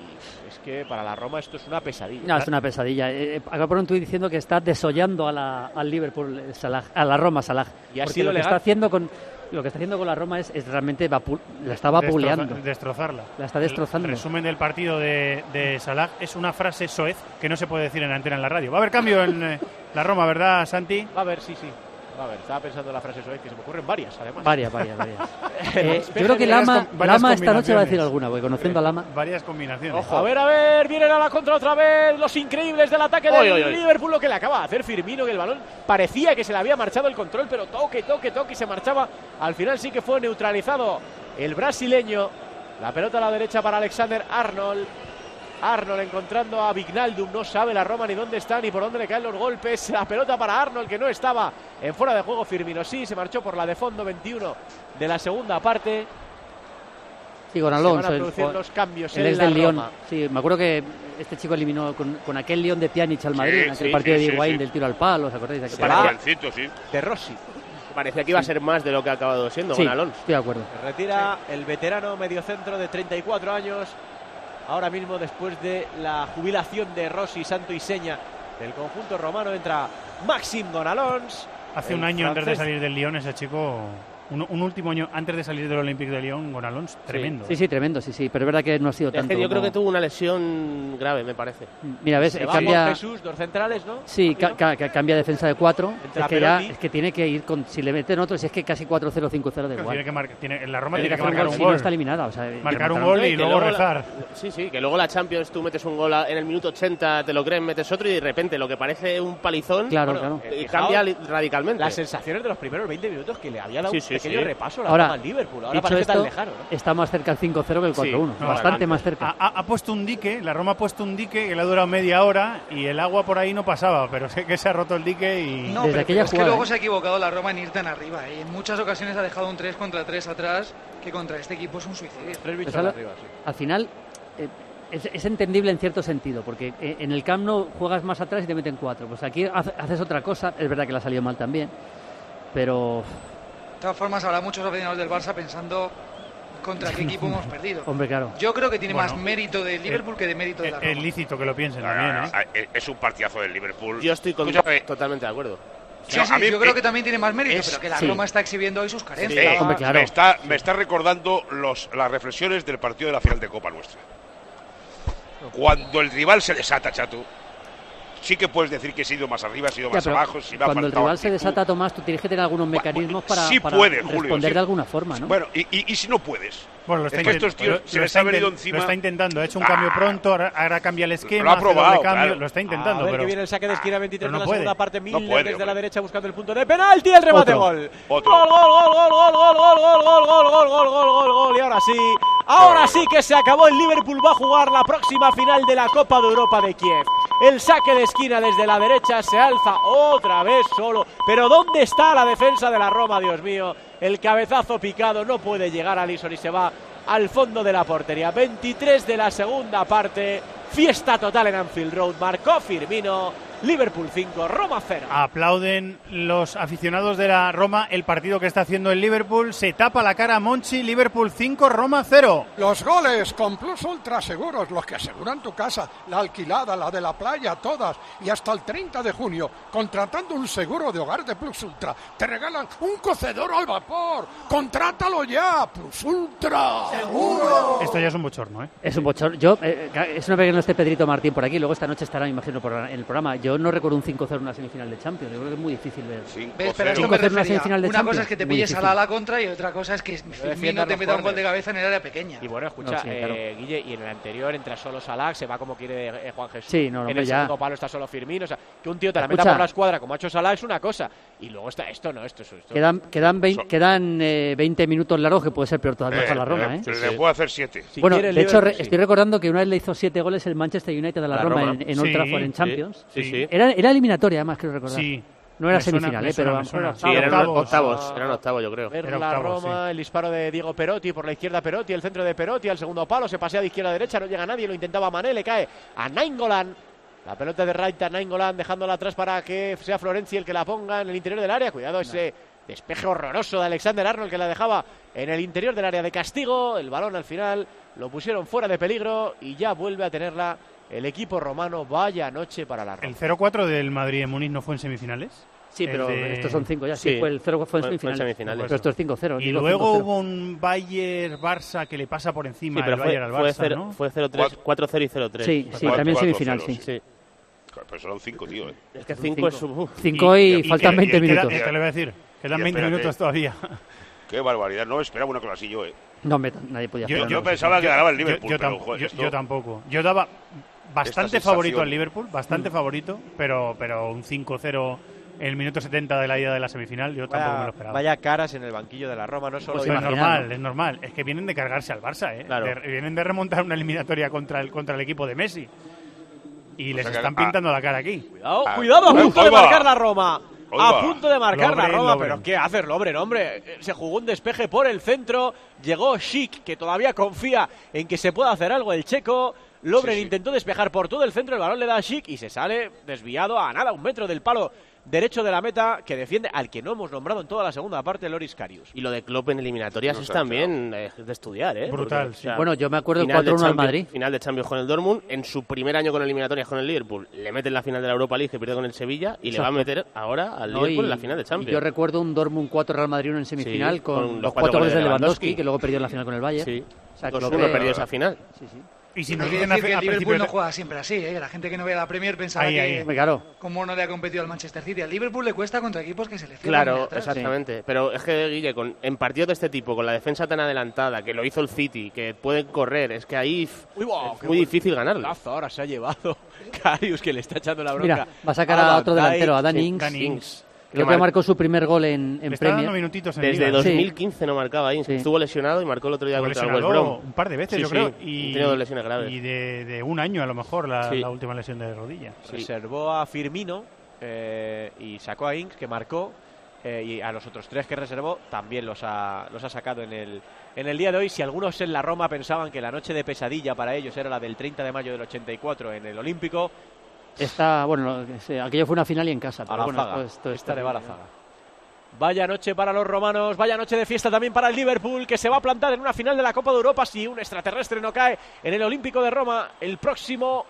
Es que para la Roma esto es una pesadilla. No, es una pesadilla. Eh, eh, acaba por un tuit diciendo que está desollando a la, al Liverpool, eh, Salah, a la Roma Salah. Y ha Porque sido lo que legal. está haciendo con lo que está haciendo con la Roma es, es realmente vapu- la está Destroza- vapuleando. destrozarla. La está destrozando. El resumen del partido de, de Salah es una frase soez que no se puede decir en antena en la radio. Va a haber cambio en eh, la Roma, ¿verdad, Santi? Va a ver, sí, sí. Va a ver, estaba pensando en la frase soez que se me ocurren varias, además. Varias, varias, varias. El Eh, despeje yo creo que de- Varias Lama, com- varias Lama esta noche va a decir combinaciones. alguna, porque conociendo a Lama. Varias combinaciones. A ver, a ver, vienen a la contra otra vez los increíbles del ataque del Oy, oy, oy. Liverpool, lo que le acaba de hacer Firmino, que el balón parecía que se le había marchado el control, pero toque, toque, toque y se marchaba. Al final sí que fue neutralizado el brasileño. La pelota a la derecha para Alexander Arnold. Arnold encontrando a Wijnaldum, no sabe la Roma ni dónde está ni por dónde le caen los golpes. La pelota para Arnold, que no estaba en fuera de juego. Firmino sí, se marchó por la de fondo, veintiuno de la segunda parte. Sí, con Se Alonso. van a el producir jugador- los cambios el en ex la del Lyon. Roma. Sí, me acuerdo que este chico eliminó con, con aquel Lyon de Pjanic al Madrid, Sí, en aquel sí, partido sí, de sí, Higuaín sí. del tiro al palo, ¿os acordáis de aquel? Se va. Jovencito, sí. De Rossi. Parecía que iba a ser más de lo que ha acabado siendo Sí, Gonalons. estoy de acuerdo. Se retira el veterano mediocentro de treinta y cuatro años. Ahora mismo, después de la jubilación de Rossi, santo y seña del conjunto romano, entra Maxim Gonalons. Hace el un año antes de francés. salir del Lyon, ese chico, un, un último año antes de salir del Olympique de Lyon, Gonalons, tremendo. Sí, sí, tremendo, sí, sí, pero es verdad que no ha sido Es tanto. que yo creo como- que tuvo una lesión grave, me parece. Mira, ves, Se eh, va cambia. con Jesús, dos centrales, ¿no? Sí, ca- ca- ca- cambia defensa de cuatro. Entra Es que, ya, Perotti. es que tiene que ir con. Si le meten otro, si es que casi cuatro cero, cinco cero da Tiene igual. que mar- tiene, la Roma Tiene tiene que que hacer marcar un un gol, si no gol. está eliminada. O sea, Marcar un que- gol y que luego la- rezar. sí, sí, que luego la Champions tú metes un gol a- en el minuto ochenta, te lo crees, metes otro y de repente lo que parece un palizón Claro, bueno, claro. eh, Fijaos cambia li- radicalmente. Las sensaciones de los primeros veinte minutos que le había dado Sí, un sí, sí. pequeño sí. repaso la Ahora, toma al Liverpool. Ahora dicho parece esto, tan lejano, ¿no? está más cerca el cinco cero que el cuatro uno. Sí, no, bastante ha- más cerca. Ha, ha puesto un dique, la Roma ha puesto un dique que le ha durado media hora y el agua por ahí no pasaba, pero sé que se ha roto el dique y... No, pero, pero es que luego se ha equivocado la Roma en ir tan arriba. ¿eh? En muchas ocasiones ha dejado un tres contra tres atrás, que contra este equipo es un suicidio. Tres bichos Pues al, arriba, sí. al final eh, es, es entendible en cierto sentido, porque eh, en el Camp Nou juegas más atrás y te meten cuatro. Pues aquí hace- haces otra cosa, es verdad que le ha salido mal también, pero... De todas formas, habrá muchos aficionados del Barça pensando contra qué equipo hemos perdido. Hombre, claro. Yo creo que tiene Bueno, más mérito de Liverpool que de mérito de la Es, Roma. es lícito que lo piensen No, también, no, ¿eh? no, eh, Es un partidazo del Liverpool. Yo estoy con- Escúchame, totalmente de acuerdo. Sí, no, sí, a mí- yo creo eh, que también tiene más mérito, es- pero que la sí. Roma está exhibiendo hoy sus eh, carencias. Hombre, claro. me, está, me está recordando los, las reflexiones del partido de la final de Copa nuestra. Cuando el rival se desata, chato, sí que puedes decir que he sido más arriba, he sido Ya, más pero abajo, si me ha cuando el faltado rival se actitud. desata, Tomás, tú tienes que tener algunos mecanismos para, sí para puede, Julio, responder sí. de alguna forma, ¿no? Bueno, y, y, y si no puedes. Bueno, lo está, Es que intent- estos tíos lo- se lo les está ha venido intent- encima. lo está intentando, ha hecho un Ah. cambio pronto, ahora, ahora cambia el esquema, Lo ha hace doble probado, cambio, claro. lo está A intentando, ver pero... que viene el saque de esquina veintitrés pero no de la puede. segunda parte. Milner puede, desde hombre. la derecha buscando el punto de penalti. El remate, Otro. gol. Otro. Gol, gol, gol, gol, gol, gol, gol, gol, gol, gol, gol, gol, gol, gol, gol. Y ahora sí, ahora sí que se acabó. El Liverpool va a jugar la próxima final de la Copa de Europa de Kiev. El saque de esquina desde la derecha se alza otra vez solo. Pero ¿dónde está la defensa de la Roma, Dios mío? El cabezazo picado, no puede llegar a Alisson y se va al fondo de la portería. veintitrés de la segunda parte. Fiesta total en Anfield Road. Marcó Firmino. Liverpool cinco, Roma cero. Aplauden los aficionados de la Roma el partido que está haciendo el Liverpool. Se tapa la cara Monchi. Liverpool cinco, Roma cero. Los goles con Plus Ultra Seguros, los que aseguran tu casa, la alquilada, la de la playa, todas. Y hasta el treinta de junio, contratando un seguro de hogar de Plus Ultra, te regalan un cocedor al vapor. ¡Contrátalo ya! ¡Plus Ultra! ¡Seguro! Esto ya es un bochorno, ¿eh? Es un bochorno. Yo, eh, es una pena que no esté Pedrito Martín por aquí. Luego esta noche estará, me imagino, por, en el programa. Yo no recuerdo un cinco cero en una semifinal de Champions. Yo creo que es muy difícil ver. ¿Ves? Pero a esto cinco me cero en una refería. semifinal de Una Champions. cosa es que te Muy pilles a difícil. la, a la contra y otra cosa es que Firmino te meta un gol de cabeza en el área pequeña. Y bueno, escucha, No, sí, claro. eh, Guille, y en el anterior entra solo Salah, se va como quiere eh, Juan Jesús. Sí, no, no, en hombre, el ya. segundo palo está solo Firmino. O sea, que un tío te la meta Escucha. por la escuadra como ha hecho Salah es una cosa. Y luego está esto, no, esto es esto. Quedan, quedan, veinte, quedan eh, veinte minutos largos, que puede ser peor todavía Eh, para la Roma, ¿eh? eh, Le puedo hacer siete. Si bueno, quiere el de hecho, Liverpool, re- sí. estoy recordando que una vez le hizo siete goles el Manchester United a la, La Roma, Roma. en, en Old Sí, Trafford en sí, Champions. Sí, sí. Era, era eliminatoria, además, creo recordar. Sí. No era Me suena, semifinal, me ¿eh? suena, pero me suena. Sí, eran octavos. octavos, eran octavos, yo creo. Ver Era la octavos, Roma, sí. el disparo de Diego Perotti por la izquierda Perotti, el centro de Perotti al segundo palo, se pasea de izquierda a derecha, no llega nadie, lo intentaba Mané, le cae a Nainggolan. La pelota de Wright a Nainggolan, dejándola atrás para que sea Florenzi el que la ponga en el interior del área. Cuidado ese despeje horroroso de Alexander Arnold que la dejaba en el interior del área de castigo. El balón al final lo pusieron fuera de peligro y ya vuelve a tenerla el equipo romano. Vaya noche para la Roma. ¿El cero cuatro del Madrid en Múnich no fue en semifinales? Sí, El pero de- estos son cinco ya. Sí, Sí. fue el cero fue en Fue- fue en semifinales. semifinales. Pero esto es cinco cero. Y digo luego cinco cero. hubo un Bayern-Barça que le pasa por encima Sí, pero el fue, Bayern al fue, Barça, cero- ¿no? fue cero tres, cuatro cero y cero tres. Sí, sí, Cuatro, también cuatro, semifinal, cero, sí. Sí. Pero son cinco, tío. ¿eh? Es que cinco es... uf. Cinco y, faltan que- veinte y queda- minutos. Te lo voy a decir, quedan Y veinte espérate. minutos todavía. Qué barbaridad. No esperaba una cosa así yo, ¿eh? No, hombre, nadie podía Yo, esperarlo. yo pensaba que ganaba el yo- Liverpool, Yo, pero, tam- joder, yo- esto- yo tampoco. Yo daba bastante sensación- favorito al Liverpool, bastante favorito, pero, pero un cinco cero en el minuto setenta de la ida de la semifinal, yo tampoco me lo Vaya, esperaba. vaya caras en el banquillo de la Roma, no solo Pues Esto es imaginando. normal, es normal. Es que vienen de cargarse al Barça, ¿eh? Claro. De- vienen de remontar una eliminatoria contra el, contra el equipo de Messi. Y O les sea que- están ah. pintando la cara aquí. Cuidado, Ah, cuidado, a ahí punto de va. marcar la Roma. Ahí A va. punto de marcar la Lovren, Roma, Lovren. pero ¿qué haces, Lovren, hombre? Eh, Se jugó un despeje por el centro, llegó Schick, que todavía confía en que se pueda hacer algo el checo. Lovren Sí, sí. intentó despejar por todo el centro, el balón le da a Schick y se sale desviado a nada, un metro del palo derecho de la meta, que defiende al que no hemos nombrado en toda la segunda parte, Loris Karius. Y lo de Klopp en eliminatorias No es sé, también eh, de estudiar, ¿eh? Brutal, Porque, sí. Bueno, yo me acuerdo del final de cuatro uno al Champions- Madrid. Final de Champions con el Dortmund, en su primer año con eliminatorias con el Liverpool, le meten la final de la Europa League que pierde con el Sevilla y le va a meter ahora al No, Liverpool y- en la final de y Champions. yo recuerdo un Dortmund cuatro Real Madrid uno en semifinal Sí, con, con los los cuatro goles de Lewandowski, Lewandowski, que luego perdió en la final con el Bayern. Sí. O sea, dos creo uno que- perdió esa final. Sí, sí. Y si Hay nos que dicen decir a, que a el Liverpool principios no de- juega siempre así, ¿eh? La gente que no ve la Premier pensaba Ahí, que ahí. Hombre, claro. como no le ha competido al Manchester City. Al Liverpool le cuesta contra equipos que se le cierran muy Claro, atrás. exactamente. Pero es que, Guille, con, en partidos de este tipo, con la defensa tan adelantada, que lo hizo el City, que pueden correr, es que ahí f- Uy, wow, es qué muy buen difícil ganarlo. golazo ahora se ha llevado Karius, que le está echando la bronca. Mira, va a sacar a Van otro Dijk. delantero, a Dan Sí, Ings. Danny Ings. Creo que, que marcó su primer gol en, en Premier. Minutitos en Desde Liga. dos mil quince sí. no marcaba Ings. Sí. Estuvo lesionado y marcó el otro día contra el West Brom. Un par de veces, sí, yo sí. creo. Y, tenido lesiones graves. Y de, de un año, a lo mejor, la, sí. la última lesión de rodilla. Sí. Reservó a Firmino eh, y sacó a Ings, que marcó. Eh, y a los otros tres que reservó también los ha, los ha sacado en el, en el día de hoy. Si algunos en la Roma pensaban que la noche de pesadilla para ellos era la del treinta de mayo del ochenta y cuatro en el Olímpico, está, bueno, aquello fue una final y en casa. A la bueno, zaga, esto, esto esta de Balazaga. Vaya noche para los romanos, vaya noche de fiesta también para el Liverpool, que se va a plantar en una final de la Copa de Europa si un extraterrestre no cae en el Olímpico de Roma el próximo...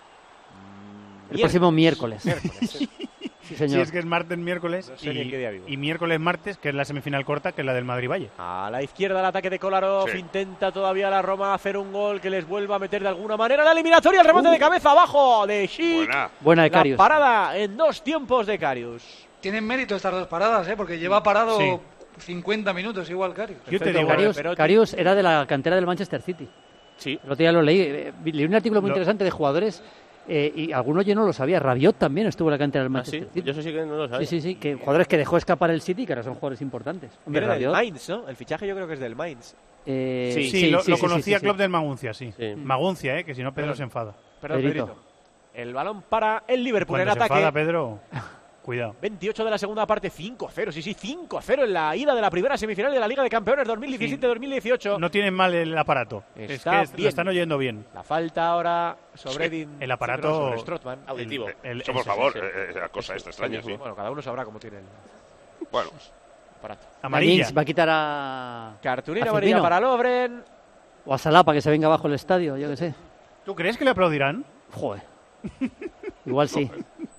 El próximo miércoles. miércoles sí. Sí, señor. Sí, es que es martes, miércoles no sé y, qué día vivo. y miércoles, martes, que es la semifinal corta, que es la del Madrid-Valle. A la izquierda el ataque de Kolarov, sí. intenta todavía la Roma hacer un gol que les vuelva a meter de alguna manera la eliminatoria, el rebote uh. de cabeza abajo de Schick. Buena. Buena de Karius. La parada en dos tiempos de Karius. Tienen mérito estas dos paradas, ¿eh? Porque lleva parado sí. cincuenta minutos igual Karius. Yo te digo, Karius, Karius era de la cantera del Manchester City. Sí. El otro día lo leí. Leí un artículo muy lo... interesante de jugadores... Eh, y algunos yo no lo sabía. Rabiot también estuvo en la cantera del Manchester ¿Ah, sí? City. Yo eso sí que no lo sabía. Sí, sí, sí, que jugadores que dejó escapar el City, que ahora son jugadores importantes. Hombre, era del Mainz, ¿no? El fichaje yo creo que es del Mainz. Eh, sí, sí, sí, lo, sí, lo sí, conocía sí, Club sí. del Maguncia, sí. sí. Maguncia, eh, que si no Pedro Perdón. se enfada. Perdón, Pedrito. Pedrito. El balón para el Liverpool Cuando en se ataque. enfada Pedro, cuidado. veintiocho de la segunda parte, cinco cero, sí, sí, cinco cero en la ida de la primera semifinal de la Liga de Campeones dos mil diecisiete dos mil dieciocho. No tienen mal el aparato. Está es que bien. lo están oyendo bien. La falta ahora sobre Sí, Edin, el aparato sobre Strootman. Auditivo. El- el- Eso, por ese, favor, ese. eh, eh, la cosa esta extraña, sí. Bueno, cada uno sabrá cómo tiene el Bueno, aparato. Amarilla. Daniels va a quitar a... Cartulina a amarilla Firmino. para Lovren. O a Salah para que se venga abajo el estadio, yo qué sé. ¿Tú crees que le aplaudirán? Joder. Igual sí.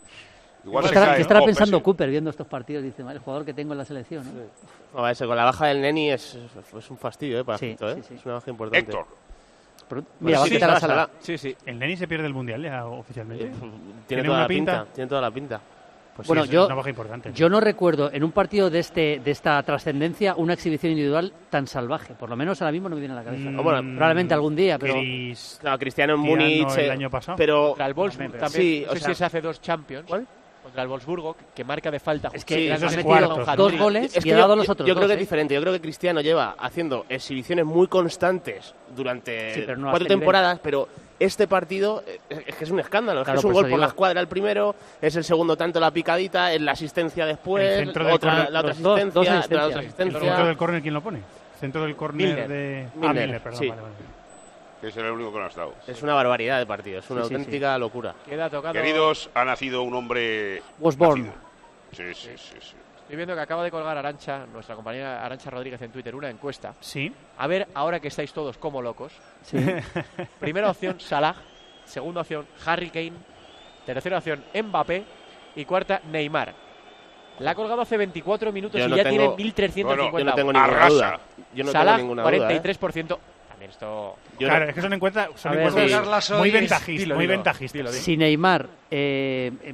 igual ¿Qué se estará, cae, qué estará ¿no? pensando Pues sí. Cooper viendo estos partidos? Dice, "Madre, el jugador que tengo en la selección, ¿no?". No, a ver, con la baja del Neni es, es un fastidio, ¿eh? Para Sí, Egipto, ¿eh? sí, sí. Es una baja importante. Héctor. Pero, mira, va a sí, quitar a Salah, Salah. Sí, sí. El Neni se pierde el Mundial ya oficialmente. Eh, Tiene, ¿Tiene toda una la pinta? pinta? Tiene toda la pinta. Pues Bueno, sí, es yo, una baja importante. yo no recuerdo en un partido de este de esta trascendencia una exhibición individual tan salvaje. Por lo menos ahora mismo no me viene a la cabeza. Mm, bueno, probablemente algún día, pero... Cris- Claro, Cristiano en Cristiano Múnich. el eh, año pasado. Pero Contra el Wolfsburg También, también. sí, no o sé sea- si se hace dos Champions. ¿Cuál? Contra el Wolfsburgo, que marca de falta. Es que Sí, le esos has metido cuartos. dos Hat-trick. goles Es y que ha dado yo, los otros yo creo dos, que ¿eh? es diferente. Yo creo que Cristiano lleva haciendo exhibiciones muy constantes durante Sí, pero no a cuatro este nivel. temporadas, pero este partido eh, es que es un escándalo. Claro, es que es un por gol eso por la digo. escuadra el primero, es el segundo tanto la picadita, es la asistencia después, El centro del otra, córner, la otra los dos- asistencia, dos la asistencias. otra ¿El asistencia. centro del córner quién lo pone? Centro del córner Milner. de... Ah, Milner, Milner, perdón. sí. Vale, vale. Que es el único que no ha estado. Es una barbaridad de partido, es una Sí, sí, auténtica locura. Queda tocado. Queridos, ha nacido un hombre. Was born. nacido. Sí, sí, sí, sí. Estoy viendo que acaba de colgar Arancha, nuestra compañera Arancha Rodríguez en Twitter, una encuesta. Sí. A ver, ahora que estáis todos como locos. Sí. Primera opción, Salah. Segunda opción, Harry Kane. Tercera opción, Mbappé. Y cuarta, Neymar. La ha colgado hace veinticuatro minutos Yo y no ya tengo- tiene mil trescientos cincuenta. Yo no tengo votos. ninguna Arrasa. duda. Yo no Salah, tengo ninguna duda. cuarenta y ¿eh? tres por ciento. También esto... Yo claro, no- es que son encuestas, son A ver, encuestas sí. Carlas muy hoy es- ventajistas. dilo, muy dilo, ventajistas. dilo, dilo. Si Neymar eh, eh,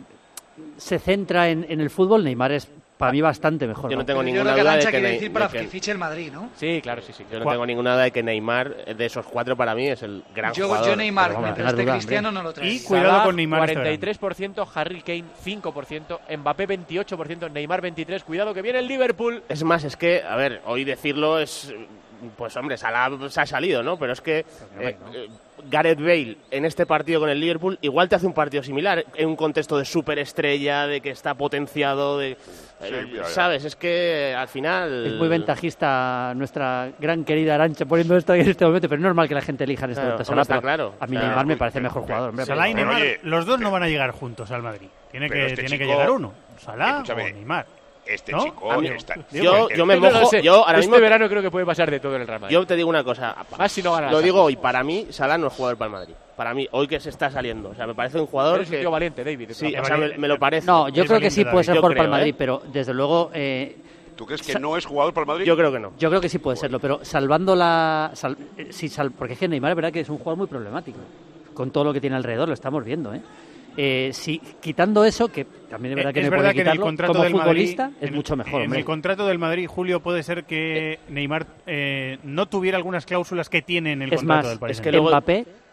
se centra en, en el fútbol, Neymar es para mí bastante mejor. Yo no ¿no? tengo Pero yo ninguna creo que duda de Arancha que, quiere Ney- decir para de que que- fiche el Madrid, ¿no? Sí, claro, sí, sí. yo no ¿Cuál? tengo ninguna duda de que Neymar, de esos cuatro para mí, es el gran Yo, jugador. yo Neymar, Pero vamos, mientras tengas esté duda, Cristiano, hombre. no lo trae. Y cuidado Salah, con Neymar este cuarenta y tres por ciento, Harry Kane cinco por ciento, Mbappé veintiocho por ciento, Neymar veintitrés por ciento. Cuidado que viene el Liverpool. Es más, es que, a ver, hoy decirlo es... Pues hombre, Salah se ha salido, ¿no? Pero es que eh, eh, Gareth Bale en este partido con el Liverpool igual te hace un partido similar, en un contexto de superestrella, de que está potenciado, de... eh, ya, ya. ¿Sabes? Es que al final... Es muy ventajista nuestra gran querida Arancha poniendo esto en este momento, pero es normal que la gente elija en este Claro, momento. hombre, Salah, está pero claro. A mí O sea, Neymar me uy, parece pero- mejor jugador. Hombre, Salah y Pero, Neymar, oye, los dos no van a llegar juntos al Madrid. Tiene Pero que, este tiene que chico- llegar uno. Salah Escúchame, o Neymar. Este ¿No? chico Amigo. está. Yo, yo me No lo mojo, sé. yo ahora este mismo... verano creo que puede pasar de todo en el Real Madrid. Yo te digo una cosa, Más si no gana lo la digo Champions. hoy, para mí Salah no es jugador para el Madrid. Para mí, hoy que se está saliendo. O sea, me parece un jugador Eres un que... tío valiente, David. de Sí, todas o sea, maneras. me, me lo parece. No, yo Es creo que sí valiente, puede ser David. jugador Yo para el creo, Madrid, ¿eh? pero desde luego eh, ¿Tú crees que no es jugador para el Madrid? Yo creo que no. yo creo que sí puede serlo, pero salvando la... sal- eh, sí, sal- porque es que Neymar es verdad que es un jugador muy problemático, con todo lo que tiene alrededor, lo estamos viendo, ¿eh? Eh, si, quitando eso, que también es verdad que es no verdad puede que en el quitarlo, contrato como del futbolista Madrid, es en- mucho mejor, En hombre. el contrato del Madrid, Julio, puede ser que Neymar eh, no tuviera algunas cláusulas que tiene en el Es contrato más, del Paris es que Saint-Germain. Mbappé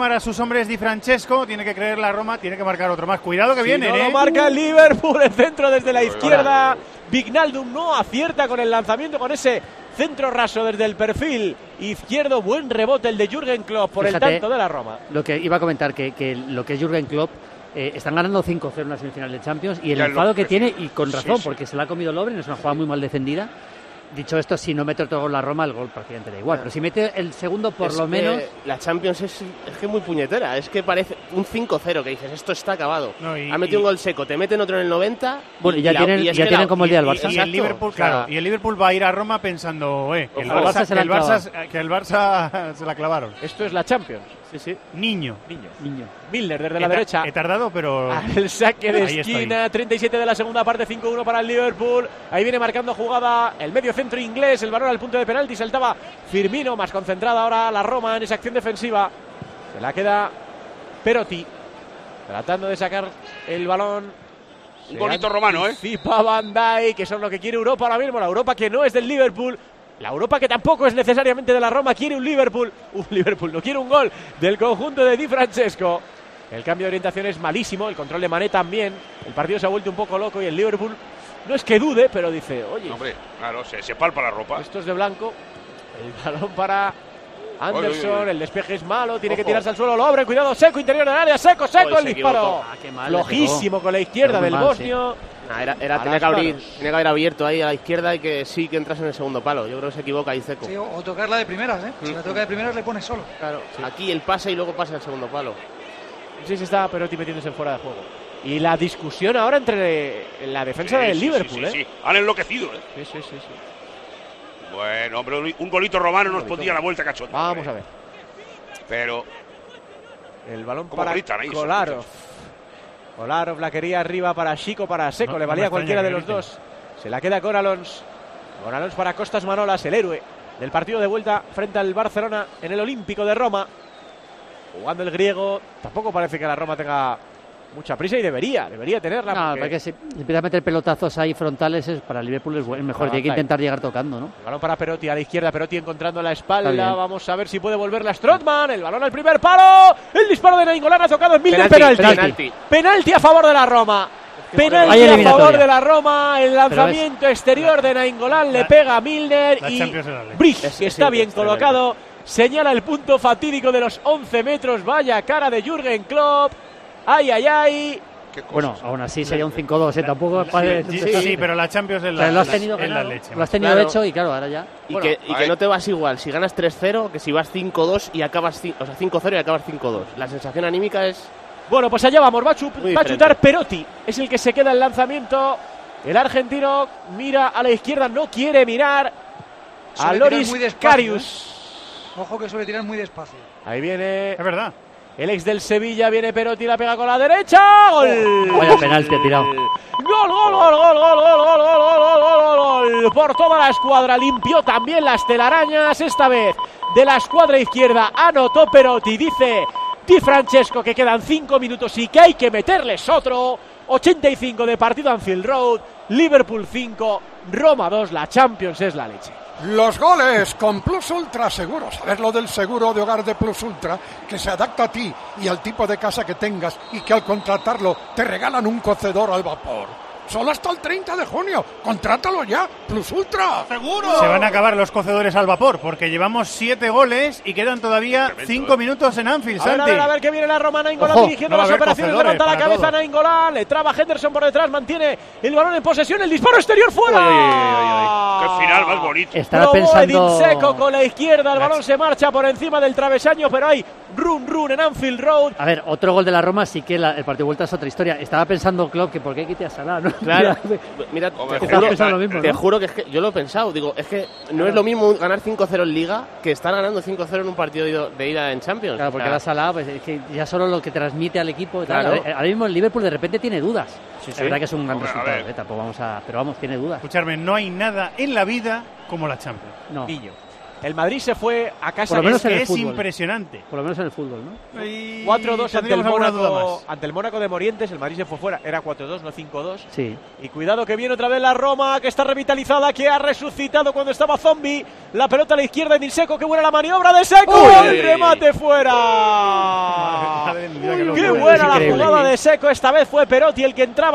animar a sus hombres Di Francesco. Tiene que creer la Roma, tiene que marcar otro más. Cuidado que si viene, no ¿eh? Lo marca el Liverpool, el centro desde la izquierda Wijnaldum no acierta con el lanzamiento, con ese centro raso desde el perfil izquierdo. Buen rebote el de Jürgen Klopp por Fíjate, el tanto de la Roma. Lo que iba a comentar, que, que lo que es Jürgen Klopp, eh, están ganando cinco cero en la semifinal de Champions, y el Ya enfado lo- que tiene, y con razón, sí, sí. porque se la ha comido Lovren, es una jugada muy mal defendida. Dicho esto, si no mete otro gol la Roma, el gol prácticamente da igual. Pero si mete el segundo, por Es lo que menos... la Champions es, es que muy puñetera. Es que parece un cinco cero que dices, esto está acabado. No, y- ha metido y- un gol seco, te meten otro en el noventa. Bueno, y ya la- tienen- es ya que tienen la- como el día del Y- Barça. Y, el Exacto, Liverpool, o sea, claro, y el Liverpool va a ir a Roma pensando, eh, que el Ojalá. Barça, Se que la el han Barça, que el Barça se la clavaron. Esto es la Champions. Sí, sí. Niño. Niño. Niño. Milner desde He la ta- derecha. He tardado, pero... El saque de Ahí estoy. esquina, treinta y siete de la segunda parte, cinco uno para el Liverpool. Ahí viene marcando jugada el medio centro inglés, el balón al punto de penalti, saltaba Firmino, más concentrada ahora la Roma en esa acción defensiva. Se la queda Perotti, tratando de sacar el balón. Un bonito romano, ¿eh? Zipa, Van Dijk, que son lo que quiere Europa ahora mismo, la Europa que no es del Liverpool. La Europa que tampoco es necesariamente de la Roma, quiere un Liverpool. Un Liverpool, no quiere un gol del conjunto de Di Francesco. El cambio de orientación es malísimo, el control de Mané también. El partido se ha vuelto un poco loco y el Liverpool no es que dude, pero dice, oye, Hombre, claro, se, se palpa la ropa. esto es de blanco. El balón para Anderson, Oye, oye, oye. el despeje es malo, tiene que Ojo. tirarse al suelo, lo abre, cuidado, Seco, interior del área, Seco, Seco, Joder, el se disparo. equivocó. Ah, qué mal le Flojísimo pegó. con la izquierda Pero muy del mal, bosnio. Nah, era, era- A tenía, las que abrir, manos. tenía que haber abierto ahí a la izquierda y que sí que entras en el segundo palo. Yo creo que se equivoca ahí Seco. Sí, o, o tocarla de primeras, ¿eh? Si la toca de primeras le pone solo. Claro, aquí el pase y luego pasa el segundo palo. Sí, se está Perotti metiéndose en fuera de juego. Y la discusión ahora entre la defensa Sí, del sí, Liverpool, sí, ¿eh? sí, sí. Han enloquecido, ¿eh? Sí, sí, sí, sí. Bueno, hombre, un golito romano nos golito. pondría la vuelta cachonda. Vamos hombre. a ver. Pero El balón ¿Cómo para gritan ahí esos Kolarov. Kolarov la quería arriba para Chico, para Seco. No, Le no valía me cualquiera de extraña los que griten. dos. Se la queda con Alons. Con Alons para Costas Manolas, el héroe del partido de vuelta frente al Barcelona en el Olímpico de Roma. Jugando el griego. Tampoco parece que la Roma tenga mucha prisa y debería, debería tenerla. No, porque porque si empieza a meter pelotazos ahí frontales, es, para el Liverpool es bueno, mejor. Para Tiene que Van Dijk. intentar llegar tocando, ¿no? El balón para Perotti a la izquierda, Perotti encontrando la Está espalda. bien. Vamos a ver si puede volver la Strootman. El balón al primer palo. El disparo de Nainggolan ha tocado en Milner. Penalti, Penalti. penalti. Penalti a favor de la Roma. Hay Penalti a eliminatoria. favor de la Roma. El lanzamiento exterior de Nainggolan le la- pega a Milner. la Y Champions es la ley. Brice, Es- que sí, está sí, bien es tremendo. colocado, señala el punto fatídico de los once metros. Vaya cara de Jürgen Klopp. Ay, ay, ay. qué cosas. Bueno, aún así sería un cinco dos, ¿eh? Tampoco parece- Sí, sí, pero la Champions es O sea, la, lo has tenido es la ganado, leche. lo has tenido Claro. hecho y claro, ahora ya. Y, Bueno, que, y que ahí- no te vas igual si ganas tres cero que si vas cinco dos y acabas ci- o sea, cinco cero y acabas cinco dos. La sensación anímica es Bueno, pues allá vamos. Va a, chu- Muy va a diferente. chutar Perotti. Es el que se queda el lanzamiento. El argentino mira a la izquierda, no quiere mirar a Suele tirar Loris muy despacio, Karius. Ojo que suele tirar muy despacio. Ahí viene Es verdad. el ex del Sevilla, viene Perotti, la pega con la derecha. ¡Gol! Vaya penalti ha tirado. Gol, gol, gol, gol, gol, gol, gol, gol, gol, gol, gol, gol. Por toda la escuadra, limpió también las telarañas. Esta vez de la escuadra izquierda anotó Perotti. Dice Di Francesco que quedan cinco minutos y que hay que meterles otro. ochenta y cinco de partido Anfield Road. Liverpool cinco, Roma dos. La Champions es la leche. Los goles con Plus Ultra Seguro. ¿Sabes lo del seguro de hogar de Plus Ultra? Que se adapta a ti y al tipo de casa que tengas y que al contratarlo te regalan un cocedor al vapor. Solo hasta el treinta de junio. Contrátalo ya. Plus Ultra. ¡Seguro! Se van a acabar los cocedores al vapor porque llevamos siete goles y quedan todavía Tremendo, cinco ¿eh? minutos en Anfield, A ver, a Santi. ver, a ver que viene la Roma. Nainggolan Ojo, dirigiendo no va a las haber operaciones, cocedores levanta la para cabeza todo. Nainggolan, le traba Henderson por detrás, mantiene el balón en posesión, el disparo exterior fuera. Uy, uy, uy, uy, uy. Qué final más bonito. Estará Probó pensando. Edin Seco con la izquierda, el balón se marcha por encima del travesaño, pero hay run run en Anfield Road. A ver, otro gol de la Roma, sí que la- el partido de vuelta es otra historia. Estaba pensando Klopp que por qué quite a Salah, ¿no? claro. Mira, Hombre, te Estaba juro, pensando lo mismo, te ¿no? juro que es que yo lo he pensado, digo, es que no es lo mismo ganar cinco cero en Liga que estar ganando cinco cero en un partido de, de ida en Champions. Claro, porque O sea, la Salah, pues es que ya solo lo que transmite al equipo y tal. Claro. Ahora ahora mismo el Liverpool de repente tiene dudas. Sí, La sí. verdad que es un gran Hombre, a resultado, ver. ¿eh? Tampoco vamos a. Pero vamos, tiene dudas. Escucharme, no hay nada en la vida como la Champions. No, Niño. El Madrid se fue a casa Por lo menos Es en que el es fútbol. impresionante. por lo menos en el fútbol, ¿no? Y cuatro dos ante el, tendríamos alguna duda Mónaco, más. ante el Mónaco de Morientes. El Madrid se fue fuera. Era cuatro dos, no cinco dos. Sí. Y cuidado que viene otra vez la Roma, que está revitalizada, que ha resucitado cuando estaba zombie. La pelota a la izquierda de Seco, que buena la maniobra de Seco. Uy, ¡El uy, uy. remate fuera! Madre mía, qué ¡Qué locura. buena Es la increíble. jugada de Seco! Esta vez fue Perotti el que entraba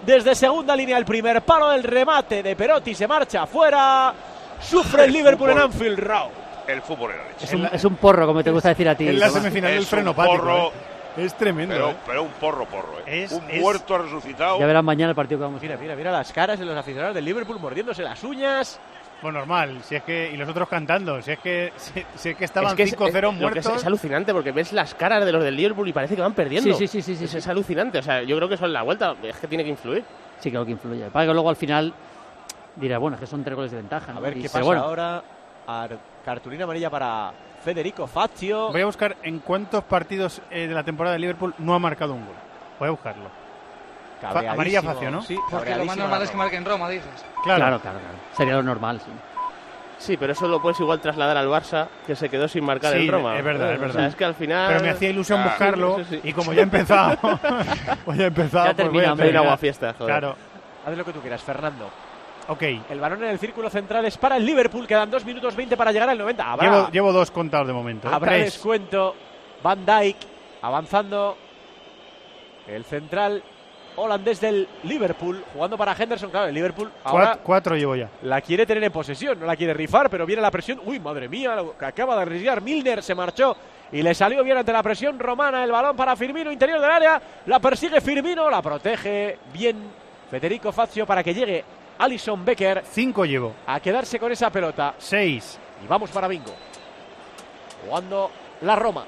desde segunda línea el primer palo, el remate de Perotti se marcha afuera. Sufre el Liverpool en Anfield Road. El fútbol era leche. Es un, es un porro, como te gusta decir a ti. En la Tomás. semifinal del Es freno un pático, porro, ¿eh? Es tremendo, Pero, ¿eh? pero un porro, porro, ¿eh? Es- un es- muerto resucitado. Ya verán mañana el partido que vamos a Mira, mira, mira las caras de los aficionados del Liverpool mordiéndose las uñas. Pues normal, si es que y los otros cantando, si es que si, si es que estaban Es que es- cinco cero es- lo que es, muertos. es alucinante porque ves las caras de los del Liverpool y parece que van perdiendo. Sí, sí, sí, sí, sí, es, sí. es alucinante. O sea, yo creo que eso en la vuelta es que tiene que influir. Sí, creo que influye. Para que luego al final dirá, bueno, es que son tres goles de ventaja. ¿no? A ver Y- qué pero pasa bueno, ahora. Ar- Cartulina amarilla para Federico Fazio. Voy a buscar en cuántos partidos eh, de la temporada de Liverpool no ha marcado un gol. Voy a buscarlo. Fa- Cabreadísimo. amarilla Facio, ¿no? Sí, Porque lo más cabreadísimo normal la es que Roma. marque en Roma, dices. Claro. claro, claro, claro. Sería lo normal, sí. Sí, pero eso lo puedes igual trasladar al Barça, que se quedó sin marcar Sí, en Roma. es verdad, es O verdad. sea, es que al final... Pero me hacía ilusión Ah, buscarlo sí, sí, sí. y como ya he empezado, pues ya he empezado, Ya pues voy termina, a hombre. Hay una terminar. aguafiesta, joder. Claro. Haz lo que tú quieras, Fernando. Ok. El balón en el círculo central es para el Liverpool. Quedan dos minutos veinte para llegar al noventa. Habrá, Llevo, llevo dos contados de momento. ¿eh? habrá Tres. descuento. Van Dijk avanzando. El central holandés del Liverpool jugando para Henderson. Claro, el Liverpool ahora Cuat- cuatro llevo ya. la quiere tener en posesión, no la quiere rifar, pero viene la presión. Uy, madre mía, lo que acaba de arriesgar Milner, se marchó y le salió bien ante la presión romana. El balón para Firmino, interior del área, la persigue Firmino, la protege bien Federico Fazio para que llegue Alisson Becker Cinco llevo. a quedarse con esa pelota. Seis. Y vamos para bingo. Jugando la Roma.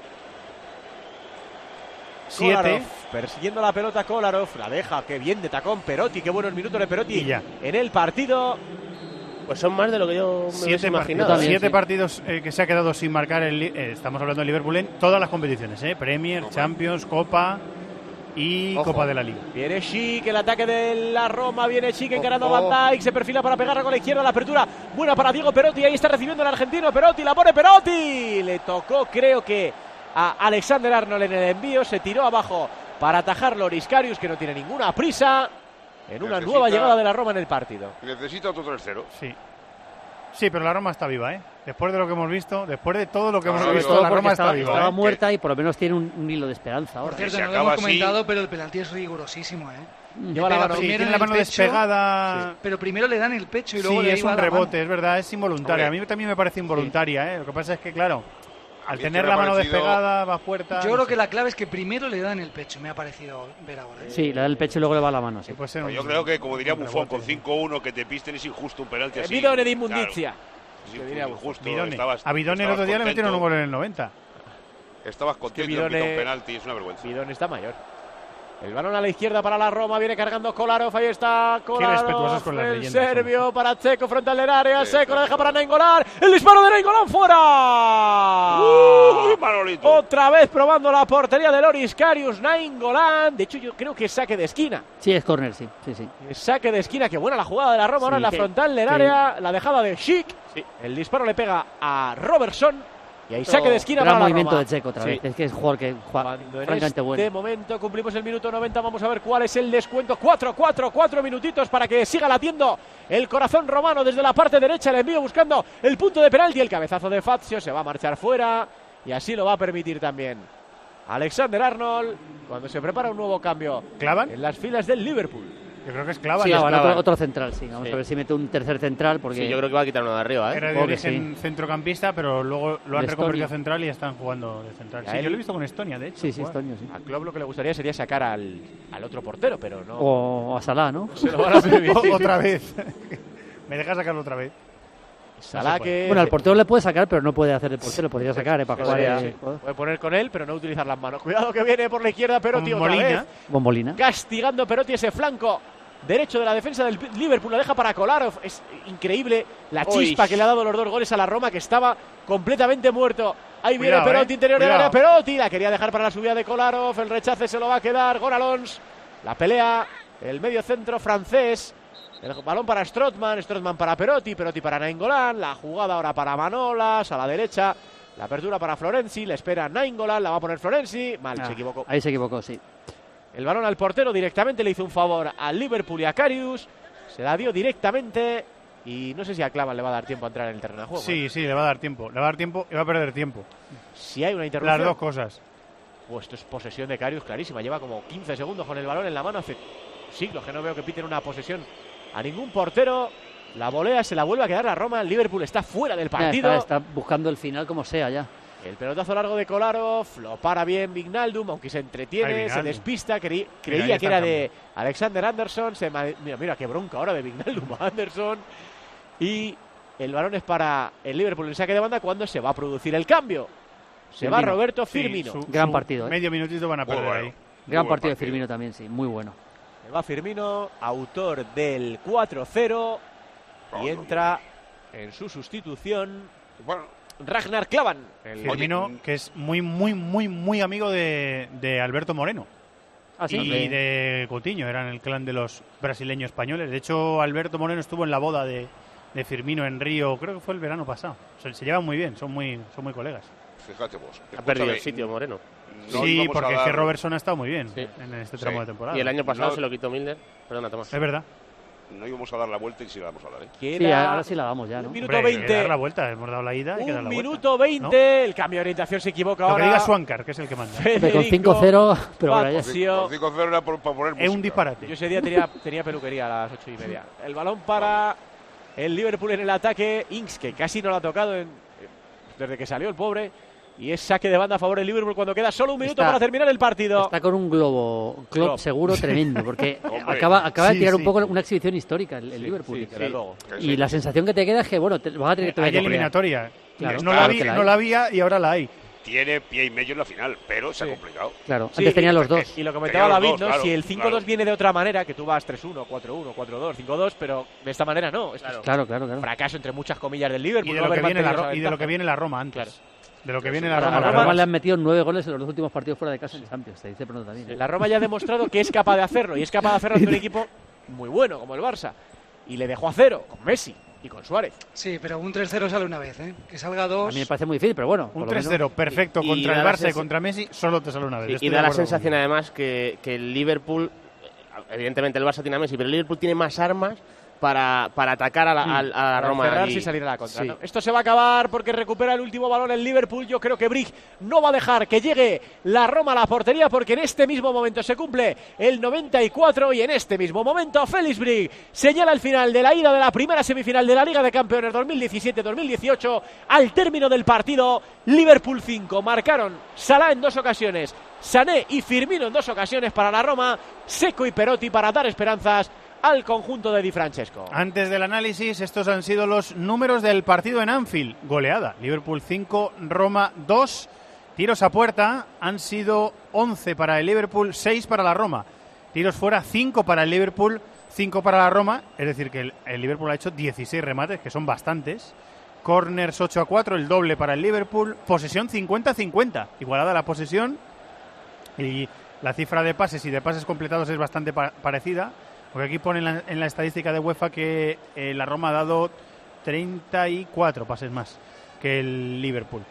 Siete. Kolarov, persiguiendo la pelota Kolarov, la deja, qué bien de tacón Perotti, qué buenos minutos de Perotti Y ya. en el partido. Pues son más de lo que yo me hubiese Siete, imaginado. partidos, también, siete sí. partidos eh, que se ha quedado sin marcar. El, Li- eh, estamos hablando de Liverpool en todas las competiciones: ¿eh? Premier, Champions, Copa y Ojo. Copa de la Liga. Viene Schick, el ataque de la Roma, viene Schick encarando a Ojo. Van Dijk, se perfila para pegarla con la izquierda, la apertura buena para Diego Perotti, ahí está recibiendo el argentino Perotti, la pone Perotti, le tocó creo que a Alexander Arnold en el envío, se tiró abajo para atajar Loris Karius, que no tiene ninguna prisa, en una Necesita- nueva llegada de la Roma en el partido. Necesita otro tres cero. Sí. Sí, pero la Roma está viva, ¿eh? Después de lo que hemos visto, después de todo lo que No, hemos no, visto, no, la porque Roma estaba, está viva. estaba ¿eh? muerta y por lo menos tiene un, un hilo de esperanza ahora. Por cierto, se no lo acaba hemos así. comentado, pero el penalti es rigurosísimo, ¿eh? Lleva la Pega mano, Sí, primero tiene en la el mano pecho, despegada. Pero primero le dan el pecho y Sí, luego de ahí es va un la rebote, mano. es verdad, es involuntaria. Hombre. A mí también me parece involuntaria, ¿eh? Lo que pasa es que, claro, al mí tener me la ha mano parecido- despegada, va puerta. Yo no creo sé. que la clave es que primero le dan el pecho, me ha parecido ver ahora. ¿eh? Sí, le da el pecho y luego le va la mano. Sí. Sí, puede ser un- Yo creo que, como diría un Buffon, rebote. con cinco uno que te pisten es injusto un penalti así. Bidone de inmundicia. Claro, es que diría Buffon. injusto. Bidone. Estabas- A Bidone el estabas otro día le metieron un contento, gol en el noventa. Estabas contento y Bidone- te pita un penalti, es una vergüenza. Bidón está mayor. El balón a la izquierda para la Roma, viene cargando Kolarov, ahí está Kolarov, respetuosos con las el leyendas, serbio para Checo, frontal del área, Sí, Seco está la deja claro. para Nainggolan, el disparo de Nainggolan fuera. ¡Uy, Manolito! Otra vez probando la portería de Loris Karius, Nainggolan, de hecho yo creo que es saque de esquina. Sí, es córner, sí. sí, sí. Es saque de esquina, que buena la jugada de la Roma, ahora Sí, en la que- frontal del que- área, la dejada de Schick, el disparo le pega a Robertson y ahí saque de esquina Gran para la movimiento Roma. de Checo otra Sí. vez. Es que es un jugador que juega Cuando en francamente este bueno. momento cumplimos el minuto noventa, vamos a ver cuál es el descuento. cuatro, cuatro, cuatro minutitos para que siga latiendo el corazón romano desde la parte derecha. El envío buscando el punto de penalti. El cabezazo de Fazio se va a marchar fuera y así lo va a permitir también Alexander Arnold cuando se prepara un nuevo cambio ¿Clavan? en las filas del Liverpool. Yo creo que es clava. Sí, ¿no? clavan, clavan. otro, otro central, sí. Vamos Sí. a ver si mete un tercer central porque Sí, yo creo que va a quitar uno de arriba, ¿eh? Era de Supongo que origen centrocampista, pero luego lo han De reconvertido a Estonia. central y están jugando de central. Y a Sí, él- yo lo he visto con Estonia, de hecho. sí, sí, jugar. Estonio, sí. A Klopp lo que le gustaría sería sacar al, al otro portero, pero no. O, o a Salah, ¿no? Se lo van a permitir. O- otra vez. ¿Me dejas sacarlo otra vez? Salah que Bueno, al portero le puede sacar, pero no puede hacer el portero. Podría sacar, ¿eh? Para jugar. Podría, eh, sí. Puede poner con él, pero no utilizar las manos. Cuidado que viene por la izquierda Perotti Con otra Molina. vez. Bombolina. Castigando Perotti ese flanco derecho de la defensa del Liverpool. La deja para Kolarov. Es increíble la Uy. chispa que le ha dado los dos goles a la Roma, que estaba completamente muerto. Ahí viene Cuidado, Perotti, eh. interior del Cuidado. área. Perotti la quería dejar para la subida de Kolarov. El rechace se lo va a quedar Gonalons. La pelea, el medio centro francés. El balón para Strootman, Strootman para Perotti, Perotti para Nainggolan, la jugada ahora para Manolas, a la derecha, la apertura para Florenzi, le espera Nainggolan, la va a poner Florenzi, mal, Ah, se equivocó. Ahí se equivocó, sí. El balón al portero directamente le hizo un favor al Liverpool y a Karius, se la dio directamente y no sé si a Clavan le va a dar tiempo a entrar en el terreno de juego. Sí, sí, le va a dar tiempo. Le va a dar tiempo y va a perder tiempo. Si hay una interrupción, Las dos cosas. pues esto es posesión de Karius clarísima, lleva como quince segundos con el balón en la mano, hace siglos que no veo que piten una posesión a ningún portero. La volea se la vuelve a quedar la Roma. El Liverpool está fuera del partido. Ya está, está buscando el final como sea ya. El pelotazo largo de Kolarov, lo para bien Wijnaldum, aunque se entretiene, se despista, creí, creía mira, que era de Alexander Anderson. Se, mira, mira qué bronca ahora de Wijnaldum a Anderson. Y el balón es para el Liverpool en saque de banda cuando se va a producir el cambio. Se Firmino. va Roberto Firmino. Sí, su, Gran su partido. ¿eh? Medio minutito van a perder bueno. ahí. Gran partido de Firmino también, sí, muy bueno. Se va Firmino, autor del cuatro cero. Y entra en su sustitución bueno. Ragnar Klavan. El Firmino, que es muy, muy, muy, muy amigo de, de Alberto Moreno. ¿Ah, sí? Y okay. de Coutinho, eran el clan de los brasileños españoles. De hecho, Alberto Moreno estuvo en la boda de, de Firmino en Río, creo que fue el verano pasado. Se, se llevan muy bien, son muy, son muy colegas. Fíjate vos. Ha perdido el sitio Moreno. No sí, porque dar... es que Robertson ha estado muy bien sí. en este tramo sí. de temporada. Y el año pasado no. se lo quitó Milner. Perdona, Tomás. Es verdad. No íbamos a dar la vuelta y sí la vamos a dar, ¿eh? Sí, ahora sí la damos ya, ¿no? Un minuto Hombre, veinte. Hay que dar la vuelta, hemos dado la ida, hay que dar la Un vuelta. minuto veinte, ¿no? El cambio de orientación se equivoca lo ahora. Lo que diga Swankar, que es el que manda. Federico, con cinco cero, pero ahora ya. Con cinco cero era por, por poner música. Es un disparate. Yo ese día tenía, tenía peluquería a las ocho y media. El balón para el Liverpool en el ataque. Ings, que casi no lo ha tocado en, desde que salió el pobre. Y es saque de banda a favor del Liverpool cuando queda solo un minuto está, para terminar el partido. Está con un globo club seguro tremendo, porque acaba, acaba sí, de tirar sí. un poco una exhibición histórica el, el sí, Liverpool. Sí, sí. Luego. Y sí. la sensación que te queda es que, bueno, te, vas a tener que... Hay eliminatoria. Claro, no, claro la vi, la no la había y ahora la hay. Tiene pie y medio en la final, pero se sí. ha complicado. Claro, sí, antes tenía los dos. Y lo comentaba David, dos, ¿no? Claro, si el cinco dos claro. viene de otra manera, que tú vas tres uno, cuatro uno, cuatro dos, cinco dos, pero de esta manera no. Claro, claro, claro, claro. Fracaso entre muchas comillas del Liverpool. Y de, no lo, que viene la, y de lo que viene la Roma antes. Claro. De lo que viene la Roma. A la Roma le han metido nueve goles en los dos últimos partidos fuera de casa en Champions, se dice pronto también. ¿eh? La Roma ya ha demostrado que es capaz de hacerlo, y es capaz de hacerlo ante un equipo muy bueno, como el Barça. Y le dejó a cero, con Messi y con Suárez. Sí, pero un tres cero sale una vez, ¿eh? Que salga dos... A mí me parece muy difícil, pero bueno. Un tres cero perfecto y, contra y el Barça y contra Messi, solo te sale una vez. Y, y da la sensación, además, que, que el Liverpool... Evidentemente el Barça tiene a Messi, pero el Liverpool tiene más armas para, para atacar a la, a, a la para Roma. Cerrarse y salir a la contra. Sí. ¿no? Esto se va a acabar porque recupera el último balón el Liverpool. Yo creo que Brig no va a dejar que llegue la Roma a la portería porque en este mismo momento se cumple el noventa y cuatro y en este mismo momento Félix Brig señala el final de la ida de la primera semifinal de la Liga de Campeones dos mil diecisiete dos mil dieciocho. Al término del partido, Liverpool cinco. Marcaron Salah en dos ocasiones, Sané y Firmino en dos ocasiones para la Roma, Seco y Perotti para dar esperanzas al conjunto de Di Francesco. Antes del análisis, estos han sido los números del partido en Anfield. Goleada, Liverpool cinco, Roma dos. Tiros a puerta han sido once para el Liverpool, seis para la Roma. Tiros fuera, cinco para el Liverpool, cinco para la Roma. Es decir, que el, el Liverpool ha hecho dieciséis remates, que son bastantes. Corners ocho a cuatro, el doble para el Liverpool. Posesión cincuenta a cincuenta, igualada la posesión. Y la cifra de pases y de pases completados es bastante pa- parecida. Porque aquí pone en la, en la estadística de UEFA que eh, la Roma ha dado treinta y cuatro pases más que el Liverpool.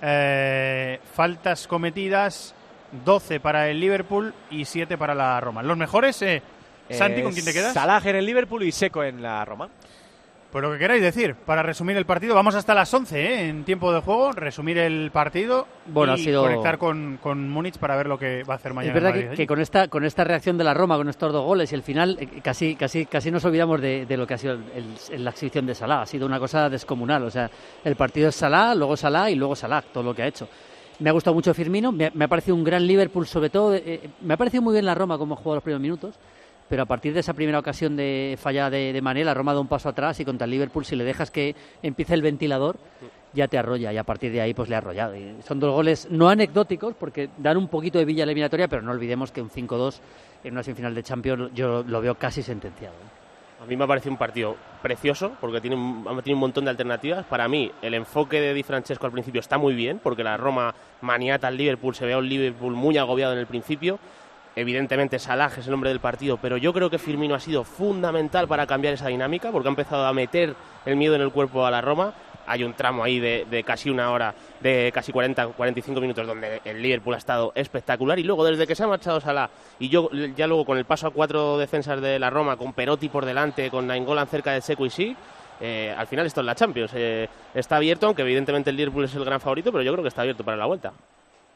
Eh, faltas cometidas, doce para el Liverpool y siete para la Roma. Los mejores, eh, Santi, ¿con quién te quedas? Salah en el Liverpool y Seco en la Roma. Pues lo que queráis decir, para resumir el partido, vamos hasta las once, ¿eh? En tiempo de juego, resumir el partido bueno, y ha sido... conectar con, con Múnich para ver lo que va a hacer mañana. Es verdad en Madrid, que, que con esta con esta reacción de la Roma, con estos dos goles y el final, eh, casi casi casi nos olvidamos de, de lo que ha sido el, el, la exhibición de Salah. Ha sido una cosa descomunal, o sea, el partido es Salah, luego Salah y luego Salah, todo lo que ha hecho. Me ha gustado mucho Firmino, me, me ha parecido un gran Liverpool, sobre todo, eh, me ha parecido muy bien la Roma como ha jugado los primeros minutos. Pero a partir de esa primera ocasión de fallada de, de Mané, la Roma da un paso atrás y contra el Liverpool, si le dejas que empiece el ventilador, ya te arrolla y a partir de ahí pues le ha arrollado. Y son dos goles no anecdóticos porque dan un poquito de villa a la eliminatoria, pero no olvidemos que un cinco dos en una semifinal de Champions yo lo veo casi sentenciado. A mí me ha parecido un partido precioso porque tiene un, ha tenido un montón de alternativas. Para mí el enfoque de Di Francesco al principio está muy bien porque la Roma maniata al Liverpool, se ve a un Liverpool muy agobiado en el principio. Evidentemente Salah es el hombre del partido, pero yo creo que Firmino ha sido fundamental para cambiar esa dinámica porque ha empezado a meter el miedo en el cuerpo a la Roma. Hay un tramo ahí de, de casi una hora, de casi cuarenta, cuarenta y cinco minutos donde el Liverpool ha estado espectacular y luego desde que se ha marchado Salah y yo ya luego con el paso a cuatro defensas de la Roma, con Perotti por delante, con Nainggolan cerca de Seco y sí, eh, al final esto es la Champions. Eh, está abierto, aunque evidentemente el Liverpool es el gran favorito, pero yo creo que está abierto para la vuelta.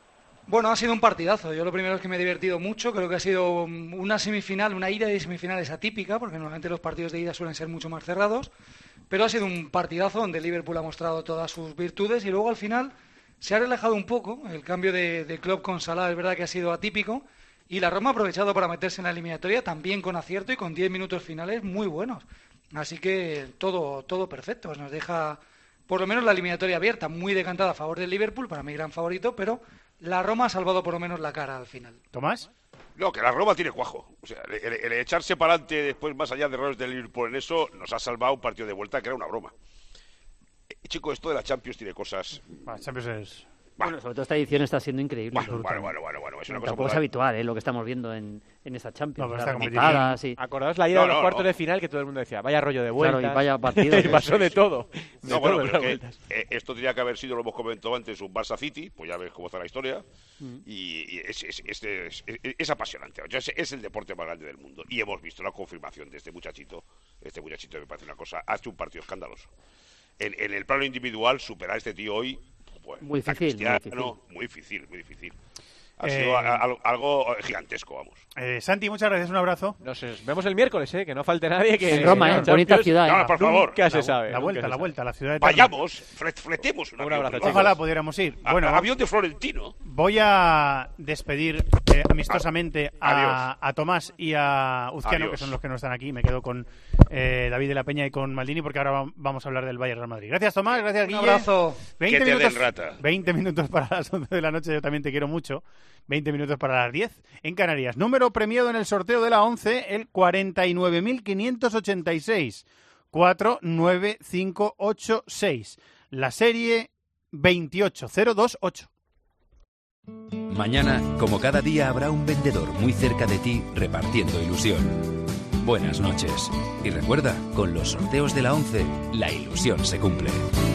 Bueno, ha sido un partidazo. Yo lo primero es que me he divertido mucho. Creo que ha sido una semifinal, una ida de semifinales atípica, porque normalmente los partidos de ida suelen ser mucho más cerrados. Pero ha sido un partidazo donde Liverpool ha mostrado todas sus virtudes y luego al final se ha relajado un poco. El cambio de, de Klopp con Salah es verdad que ha sido atípico y la Roma ha aprovechado para meterse en la eliminatoria también con acierto y con diez minutos finales muy buenos. Así que todo, todo perfecto. Pues nos deja por lo menos la eliminatoria abierta, muy decantada a favor del Liverpool, para mí gran favorito, pero la Roma ha salvado por lo menos la cara al final. ¿Tomás? No, que la Roma tiene cuajo. O sea, el, el echarse para adelante después, más allá de errores del Liverpool en eso, nos ha salvado un partido de vuelta que era una broma. Eh, chico, esto de la Champions tiene cosas... La Champions es... Bueno, sobre todo esta edición está siendo increíble. Bueno, bueno, bueno, bueno, bueno, es una cosa Tampoco es habitual, ¿eh? Lo que estamos viendo en, en esta Champions. No, las esta remontadas, sí. Acordaos la ida No, de los no, cuartos no. de final que todo el mundo decía, vaya rollo de vuelta. Claro, y vaya partido. Y pasó de todo. De No, bueno, todo, pero de es que, vueltas. eh, esto tenía que haber sido, lo hemos comentado antes, un Barça City, pues ya ves cómo está la historia, Mm. y, y es, es, es, es, es- es apasionante. O sea, es, es el deporte más grande del mundo, y hemos visto la confirmación de este muchachito. Este muchachito me parece una cosa, ha hecho un partido escandaloso. En, en el plano individual, superar a este tío hoy, pues, Muy está difícil, muy cristiano, muy difícil, muy difícil. Ha Eh, sido a- a- algo gigantesco, vamos. Eh, Santi, muchas gracias, un abrazo. Nos vemos el miércoles, ¿eh? Que no falte nadie. Que En Roma, ¿eh? Champions- Bonita ciudad, ¿eh? No, por favor. Nunca se La- sabe. La nunca vuelta, se la sabe. vuelta, la ciudad eterna. Vayamos, fre- fletemos un, Un avión, abrazo, por chicos. Ojalá pudiéramos ir. A- Bueno, a- avión de Florentino. voy a despedir eh, amistosamente a, a Tomás y a Uzquiano, Adiós. que son los que no están aquí. Me quedo con eh, David de la Peña y con Maldini, porque ahora va- vamos a hablar del Bayern Real Madrid. Gracias, Tomás. Gracias, Un Guille. abrazo. veinte Que te den minutos, rata. veinte minutos para las once de la noche. Yo también te quiero mucho. veinte minutos para las diez en Canarias. Número premiado en el sorteo de la once, el cuarenta y nueve mil quinientos ochenta y seis. cuatro nueve cinco ocho seis. La serie veintiocho cero dos ocho. Mañana, como cada día, habrá un vendedor muy cerca de ti repartiendo ilusión. Buenas noches. Y recuerda, con los sorteos de la once, la ilusión se cumple.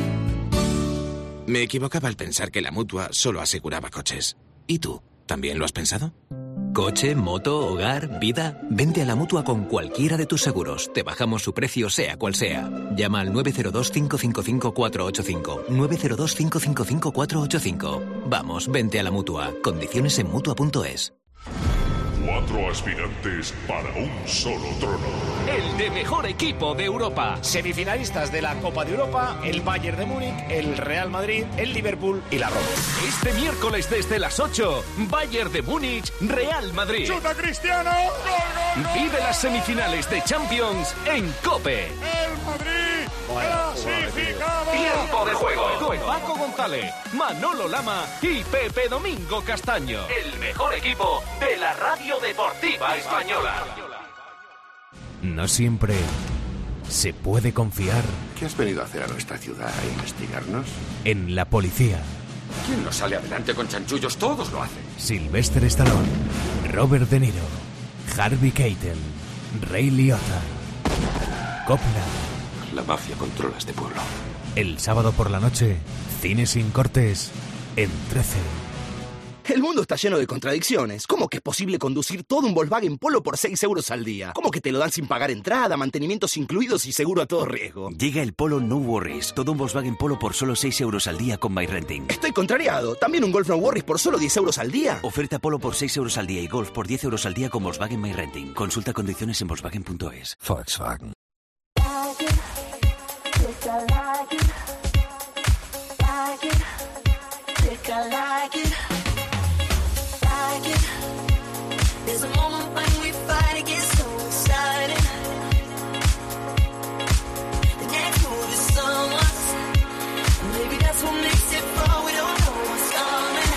Me equivocaba al pensar que la Mutua solo aseguraba coches. ¿Y tú? ¿También lo has pensado? Coche, moto, hogar, vida. Vente a la Mutua con cualquiera de tus seguros. Te bajamos su precio sea cual sea. Llama al nueve cero dos, cinco cinco cinco, cuatro ocho cinco. nueve cero dos, cinco cinco cinco, cuatro ocho cinco. Vamos, vente a la Mutua. Condiciones en Mutua punto es. Cuatro aspirantes para un solo trono. El de mejor equipo de Europa. Semifinalistas de la Copa de Europa, el Bayern de Múnich, el Real Madrid, el Liverpool y la Roma. Este miércoles desde las ocho, Bayern de Múnich, Real Madrid. ¡Chuta Cristiano! ¡Gol, gol, gol! Vive las semifinales de Champions en COPE. ¡El Madrid clasificado! Tiempo de juego con Paco González, Manolo Lama y Pepe Domingo Castaño. El mejor equipo de la radio deportiva española. No siempre se puede confiar ¿Qué has venido a hacer a nuestra ciudad? ¿A investigarnos? en la policía. ¿Quién no sale adelante con chanchullos? Todos lo hacen. Sylvester Stallone, Robert De Niro, Harvey Keitel, Ray Liotta, Coppola. La mafia controla este pueblo. El sábado por la noche, cine sin cortes en trece. El mundo está lleno de contradicciones. ¿Cómo que es posible conducir todo un Volkswagen Polo por seis euros al día? ¿Cómo que te lo dan sin pagar entrada, mantenimientos incluidos y seguro a todo riesgo? Llega el Polo No Worries. Todo un Volkswagen Polo por solo seis euros al día con MyRenting. Estoy contrariado. ¿También un Golf No Worries por solo diez euros al día? Oferta Polo por seis euros al día y Golf por diez euros al día con Volkswagen MyRenting. Consulta condiciones en Volkswagen punto es. Volkswagen. There's a moment when we fight, it gets so exciting. The next move is someone's. Maybe that's what makes it fun. We don't know what's coming.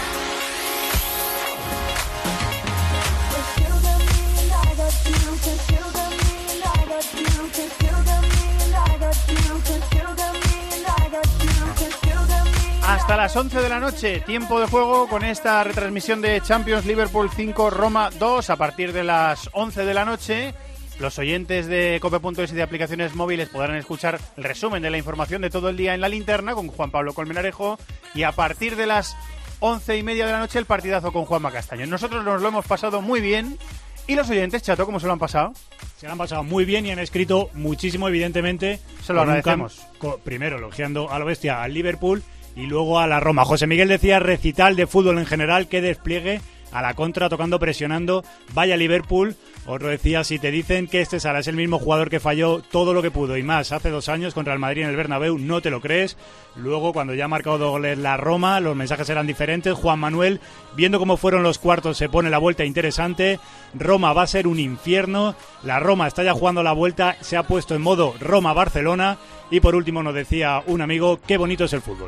Hasta las once de la noche, tiempo de juego con esta retransmisión de Champions Liverpool cinco, Roma dos. A partir de las once de la noche, los oyentes de cope punto es y de aplicaciones móviles podrán escuchar el resumen de la información de todo el día en la linterna con Juan Pablo Colmenarejo. Y a partir de las once y media de la noche, el partidazo con Juanma Castaño. Nosotros nos lo hemos pasado muy bien. ¿Y los oyentes, Chato, cómo se lo han pasado? Se lo han pasado muy bien y han escrito muchísimo, evidentemente. Se lo Con un agradecemos. cam- co- primero, elogiando a la bestia al Liverpool y luego a la Roma. José Miguel decía recital de fútbol en general, que despliegue a la contra, tocando, presionando, vaya Liverpool. Otro decía, si te dicen que este Sala es el mismo jugador que falló todo lo que pudo y más hace dos años contra el Madrid en el Bernabéu, no te lo crees. Luego, cuando ya ha marcado dos goles la Roma, los mensajes eran diferentes. Juan Manuel, viendo cómo fueron los cuartos, se pone la vuelta interesante. Roma va a ser un infierno. La Roma está ya jugando la vuelta, se ha puesto en modo Roma-Barcelona. Y por último nos decía un amigo, qué bonito es el fútbol.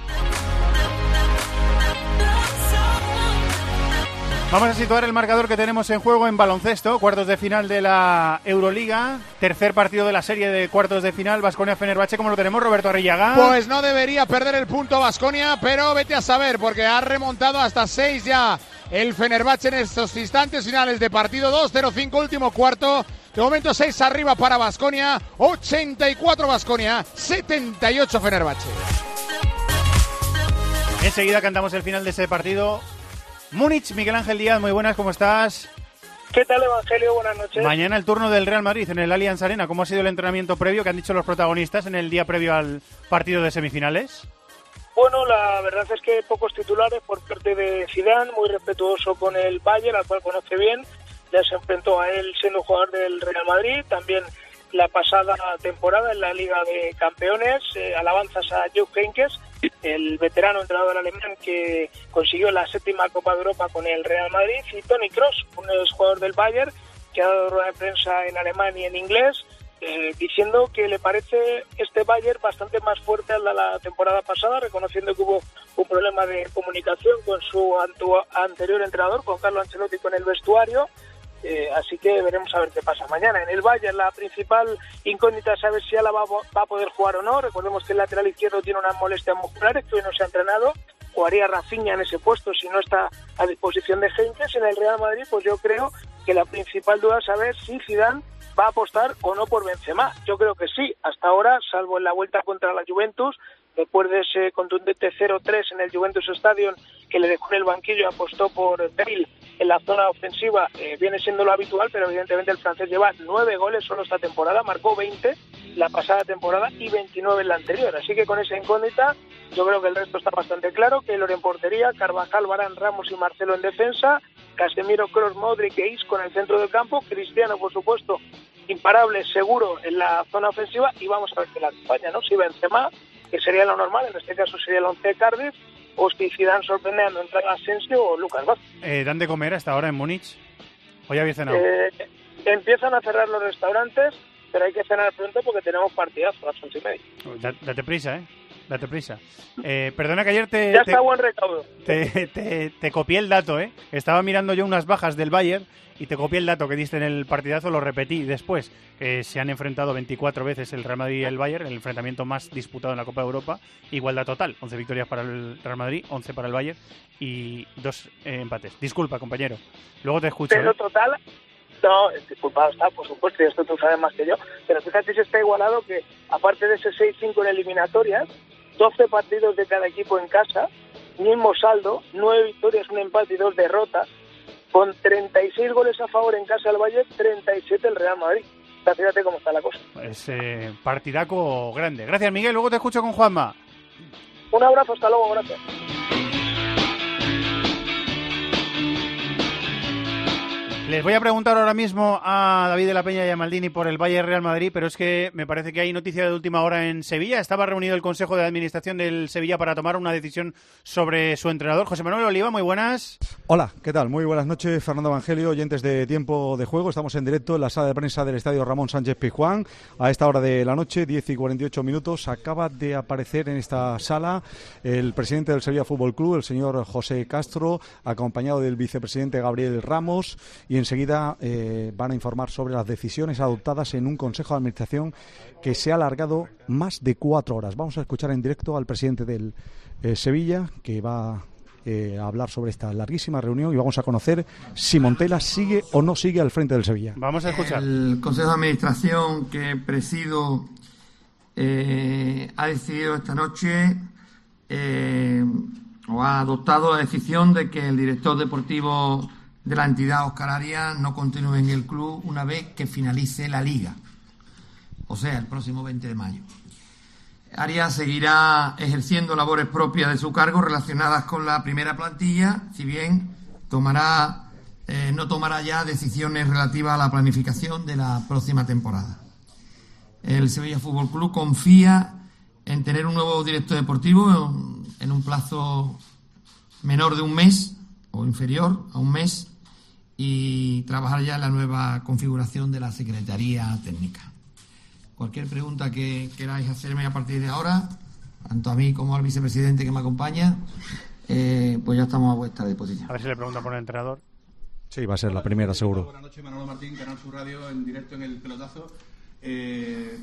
Vamos a situar el marcador que tenemos en juego en baloncesto, cuartos de final de la Euroliga, tercer partido de la serie de cuartos de final, Baskonia-Fenerbahce. ¿Cómo lo tenemos, Roberto Arrillaga? Pues no debería perder el punto Baskonia, pero vete a saber, porque ha remontado hasta seis ya el Fenerbahce en estos instantes finales de partido. Dos cero cinco, último cuarto. De momento seis arriba para Baskonia, ochenta y cuatro Baskonia, setenta y ocho Fenerbahce. Enseguida cantamos el final de ese partido. Múnich, Miguel Ángel Díaz, muy buenas, ¿cómo estás? ¿Qué tal, Evangelio? Buenas noches. Mañana el turno del Real Madrid en el Allianz Arena. ¿Cómo ha sido el entrenamiento previo que han dicho los protagonistas en el día previo al partido de semifinales? Bueno, la verdad es que pocos titulares por parte de Zidane, muy respetuoso con el Bayern, al cual conoce bien. Ya se enfrentó a él siendo jugador del Real Madrid, también la pasada temporada en la Liga de Campeones. Eh, alabanzas a Jupp Heynckes, el veterano entrenador alemán que consiguió la séptima Copa de Europa con el Real Madrid, y Toni Kroos, un jugador del Bayern, que ha dado rueda de prensa en alemán y en inglés, eh, diciendo que le parece este Bayern bastante más fuerte al de la temporada pasada, reconociendo que hubo un problema de comunicación con su anterior entrenador, con Carlo Ancelotti, con el vestuario. Eh, así que veremos a ver qué pasa mañana. En el Bayern la principal incógnita es saber si Alaba va a poder jugar o no. Recordemos que el lateral izquierdo tiene unas molestias musculares, que hoy no se ha entrenado. Jugaría Rafinha en ese puesto si no está a disposición de Heynckes. En el Real Madrid, pues yo creo que la principal duda es saber si Zidane va a apostar o no por Benzema. Yo creo que sí, hasta ahora, salvo en la vuelta contra la Juventus, después de ese contundente cero tres en el Juventus Stadium que le dejó en el banquillo y apostó por Bale en la zona ofensiva, eh, viene siendo lo habitual, pero evidentemente el francés lleva nueve goles solo esta temporada, marcó veinte la pasada temporada y veintinueve en la anterior, así que con esa incógnita yo creo que el resto está bastante claro. Keylor en portería, Carvajal, Varane, Ramos y Marcelo en defensa, Casemiro, Kroos, Modric e Isco en el centro del campo, Cristiano por supuesto imparable, seguro en la zona ofensiva, y vamos a ver qué la acompaña, ¿no? Si Benzema, que sería lo normal, en este caso sería el once de Cardiff, o si Zidane sorprendiendo entrar Asensio o Lucas Vázquez. Eh, ¿Dan de comer hasta ahora en Múnich? ¿O ya habéis cenado? Eh, empiezan a cerrar los restaurantes, pero hay que cenar pronto porque tenemos partidazo a las once y media. Date, date prisa, ¿eh? Date prisa. Eh, perdona que ayer te... Ya te, está buen recaudo. Te, te, te copié el dato, ¿eh? Estaba mirando yo unas bajas del Bayern y te copié el dato que diste en el partidazo, lo repetí después. Eh, se han enfrentado veinticuatro veces el Real Madrid y el Bayern, el enfrentamiento más disputado en la Copa de Europa. Igualdad total, once victorias para el Real Madrid, once para el Bayern y dos eh, empates. Disculpa, compañero. Luego te escucho. Pero ¿eh? total... No, disculpado está, por supuesto, y esto tú sabes más que yo. Pero fíjate si está igualado que, aparte de ese seis cinco en eliminatorias, doce partidos de cada equipo en casa, mismo saldo, nueve victorias, un empate y dos derrotas, con treinta y seis goles a favor en casa del Bayern, treinta y siete el Real Madrid. O sea, fíjate cómo está la cosa. Es eh, partidaco grande. Gracias, Miguel. Luego te escucho con Juanma. Un abrazo, hasta luego, gracias. Les voy a preguntar ahora mismo a David de la Peña y a Maldini por el Bayern Real Madrid, pero es que me parece que hay noticia de última hora en Sevilla. Estaba reunido el Consejo de Administración del Sevilla para tomar una decisión sobre su entrenador. José Manuel Oliva, muy buenas. Hola, ¿qué tal? Muy buenas noches, Fernando Evangelio, oyentes de Tiempo de Juego. Estamos en directo en la sala de prensa del Estadio Ramón Sánchez Pizjuán. A esta hora de la noche, diez y cuarenta y ocho minutos, acaba de aparecer en esta sala el presidente del Sevilla Fútbol Club, el señor José Castro, acompañado del vicepresidente Gabriel Ramos, y enseguida eh, van a informar sobre las decisiones adoptadas en un Consejo de Administración que se ha alargado más de cuatro horas. Vamos a escuchar en directo al presidente del eh, Sevilla, que va eh, a hablar sobre esta larguísima reunión, y vamos a conocer si Montela sigue o no sigue al frente del Sevilla. Vamos a escuchar. El Consejo de Administración que presido eh, ha decidido esta noche eh, o ha adoptado la decisión de que el director deportivo de la entidad, Óscar Arias, no continúe en el club una vez que finalice la Liga, o sea, el próximo veinte de mayo. Arias seguirá ejerciendo labores propias de su cargo relacionadas con la primera plantilla, si bien tomará, eh, no tomará ya decisiones relativas a la planificación de la próxima temporada. El Sevilla Fútbol Club confía en tener un nuevo director deportivo en, en un plazo menor de un mes o inferior a un mes y trabajar ya en la nueva configuración de la Secretaría Técnica. Cualquier pregunta que queráis hacerme a partir de ahora, tanto a mí como al vicepresidente que me acompaña, eh, pues ya estamos a vuestra disposición. A ver si le preguntan por el entrenador. Sí, va a ser la primera, seguro. Buenas noches, Manolo Martín, Canal Sur Radio, en directo en el pelotazo. Eh,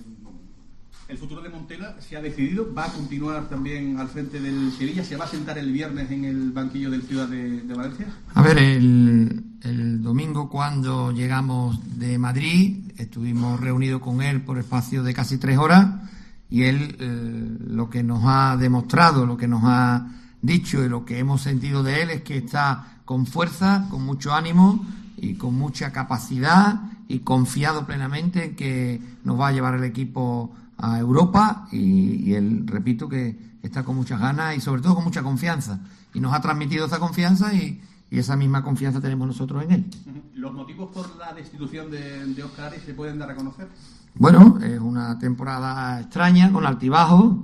el futuro de Montela se ha decidido, va a continuar también al frente del Sevilla, se va a sentar el viernes en el banquillo del Ciudad de, de Valencia. A ver, el, el domingo cuando llegamos de Madrid estuvimos reunidos con él por espacio de casi tres horas y él eh, lo que nos ha demostrado, lo que nos ha dicho y lo que hemos sentido de él es que está con fuerza, con mucho ánimo y con mucha capacidad y confiado plenamente en que nos va a llevar el equipo a Europa y, y él, repito, que está con muchas ganas y sobre todo con mucha confianza y nos ha transmitido esa confianza y, y esa misma confianza tenemos nosotros en él. ¿Los motivos por la destitución de, de Óscar Arias se pueden dar a conocer? Bueno, es una temporada extraña con altibajos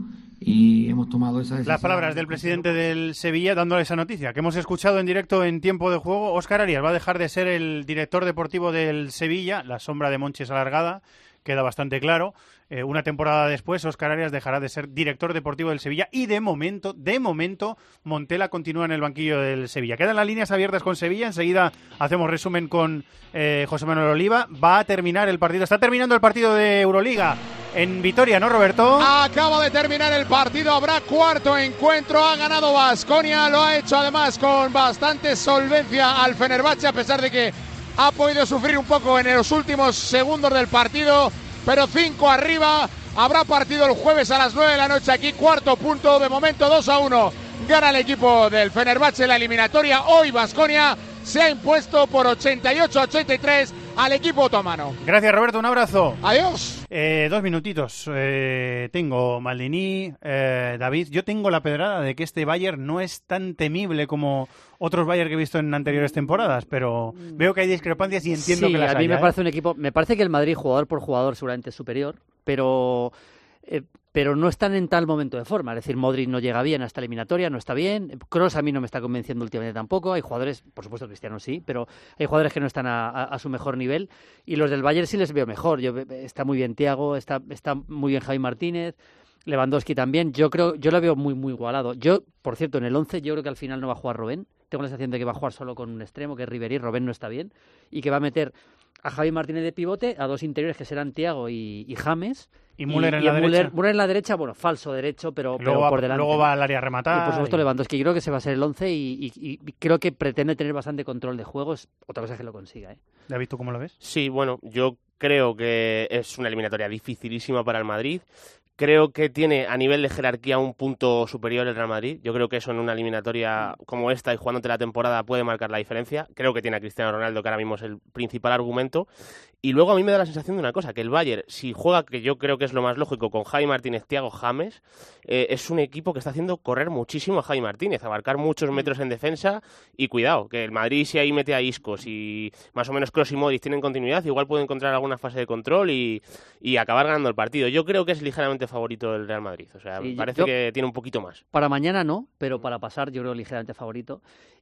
y hemos tomado esa decisión. Las palabras del presidente del Sevilla dándole esa noticia que hemos escuchado en directo en tiempo de juego. Óscar Arias va a dejar de ser el director deportivo del Sevilla, la sombra de Monchi es alargada, queda bastante claro. Eh, una temporada después, Óscar Arias dejará de ser director deportivo del Sevilla y de momento, de momento, Montela continúa en el banquillo del Sevilla. Quedan las líneas abiertas con Sevilla, enseguida hacemos resumen con eh, José Manuel Oliva. Va a terminar el partido, está terminando el partido de Euroliga en Vitoria, ¿no, Roberto? Acaba de terminar el partido, habrá cuarto encuentro, ha ganado Baskonia, lo ha hecho además con bastante solvencia al Fenerbahce, a pesar de que ha podido sufrir un poco en los últimos segundos del partido, pero cinco arriba, habrá partido el jueves a las nueve de la noche aquí, cuarto punto, de momento dos a uno, gana el equipo del Fenerbahce en la eliminatoria, hoy Baskonia se ha impuesto por ochenta y ocho a ochenta y tres al equipo otomano. Gracias, Roberto, un abrazo. Adiós. Eh, dos minutitos. Eh, tengo Maldini, eh, David. Yo tengo la pedrada de que este Bayern no es tan temible como otros Bayern que he visto en anteriores temporadas, pero veo que hay discrepancias y entiendo sí, que las a mí haya, me ¿eh? parece un equipo. Me parece que el Madrid, jugador por jugador, seguramente es superior, pero. Eh, pero no están en tal momento de forma. Es decir, Modric no llega bien a esta eliminatoria, no está bien. Kroos a mí no me está convenciendo últimamente tampoco. Hay jugadores, por supuesto Cristiano sí, pero hay jugadores que no están a, a, a su mejor nivel. Y los del Bayern sí les veo mejor. Yo, está muy bien Thiago, está, está muy bien Javi Martínez, Lewandowski también. Yo creo, yo lo veo muy, muy igualado. Yo, por cierto, en el once yo creo que al final no va a jugar Robben. Tengo la sensación de que va a jugar solo con un extremo, que es Ribéry. Robben no está bien. Y que va a meter a Javi Martínez de pivote, a dos interiores que serán Thiago y, y James. Y Müller en y la Müller, derecha. Müller en la derecha, bueno, falso derecho, pero, Luego pero va, por delante. Luego va al área a rematar. Y por supuesto y... Lewandowski. Yo creo que ese va a ser el once y, y, y creo que pretende tener bastante control de juegos. Otra cosa es que lo consiga, ¿eh? David, ¿tú cómo lo ves? Sí, bueno, yo creo que es una eliminatoria dificilísima para el Madrid. Creo que tiene a nivel de jerarquía un punto superior el Real Madrid. Yo creo que eso en una eliminatoria como esta y jugándote la temporada puede marcar la diferencia. Creo que tiene a Cristiano Ronaldo, que ahora mismo es el principal argumento. Y luego a mí me da la sensación de una cosa, que el Bayern, si juega, que yo creo que es lo más lógico, con Javi Martínez, Thiago, James, eh, es un equipo que está haciendo correr muchísimo a Javi Martínez, abarcar muchos metros en defensa. Y cuidado, que el Madrid si ahí mete a Iscos y más o menos Kroos y Modric tienen continuidad, igual puede encontrar alguna fase de control y, y acabar ganando el partido. Yo creo que es ligeramente favorito el Real Madrid, o sea, Sí, parece yo- que tiene un poquito más. Para mañana no, pero para pasar yo creo ligeramente favorito.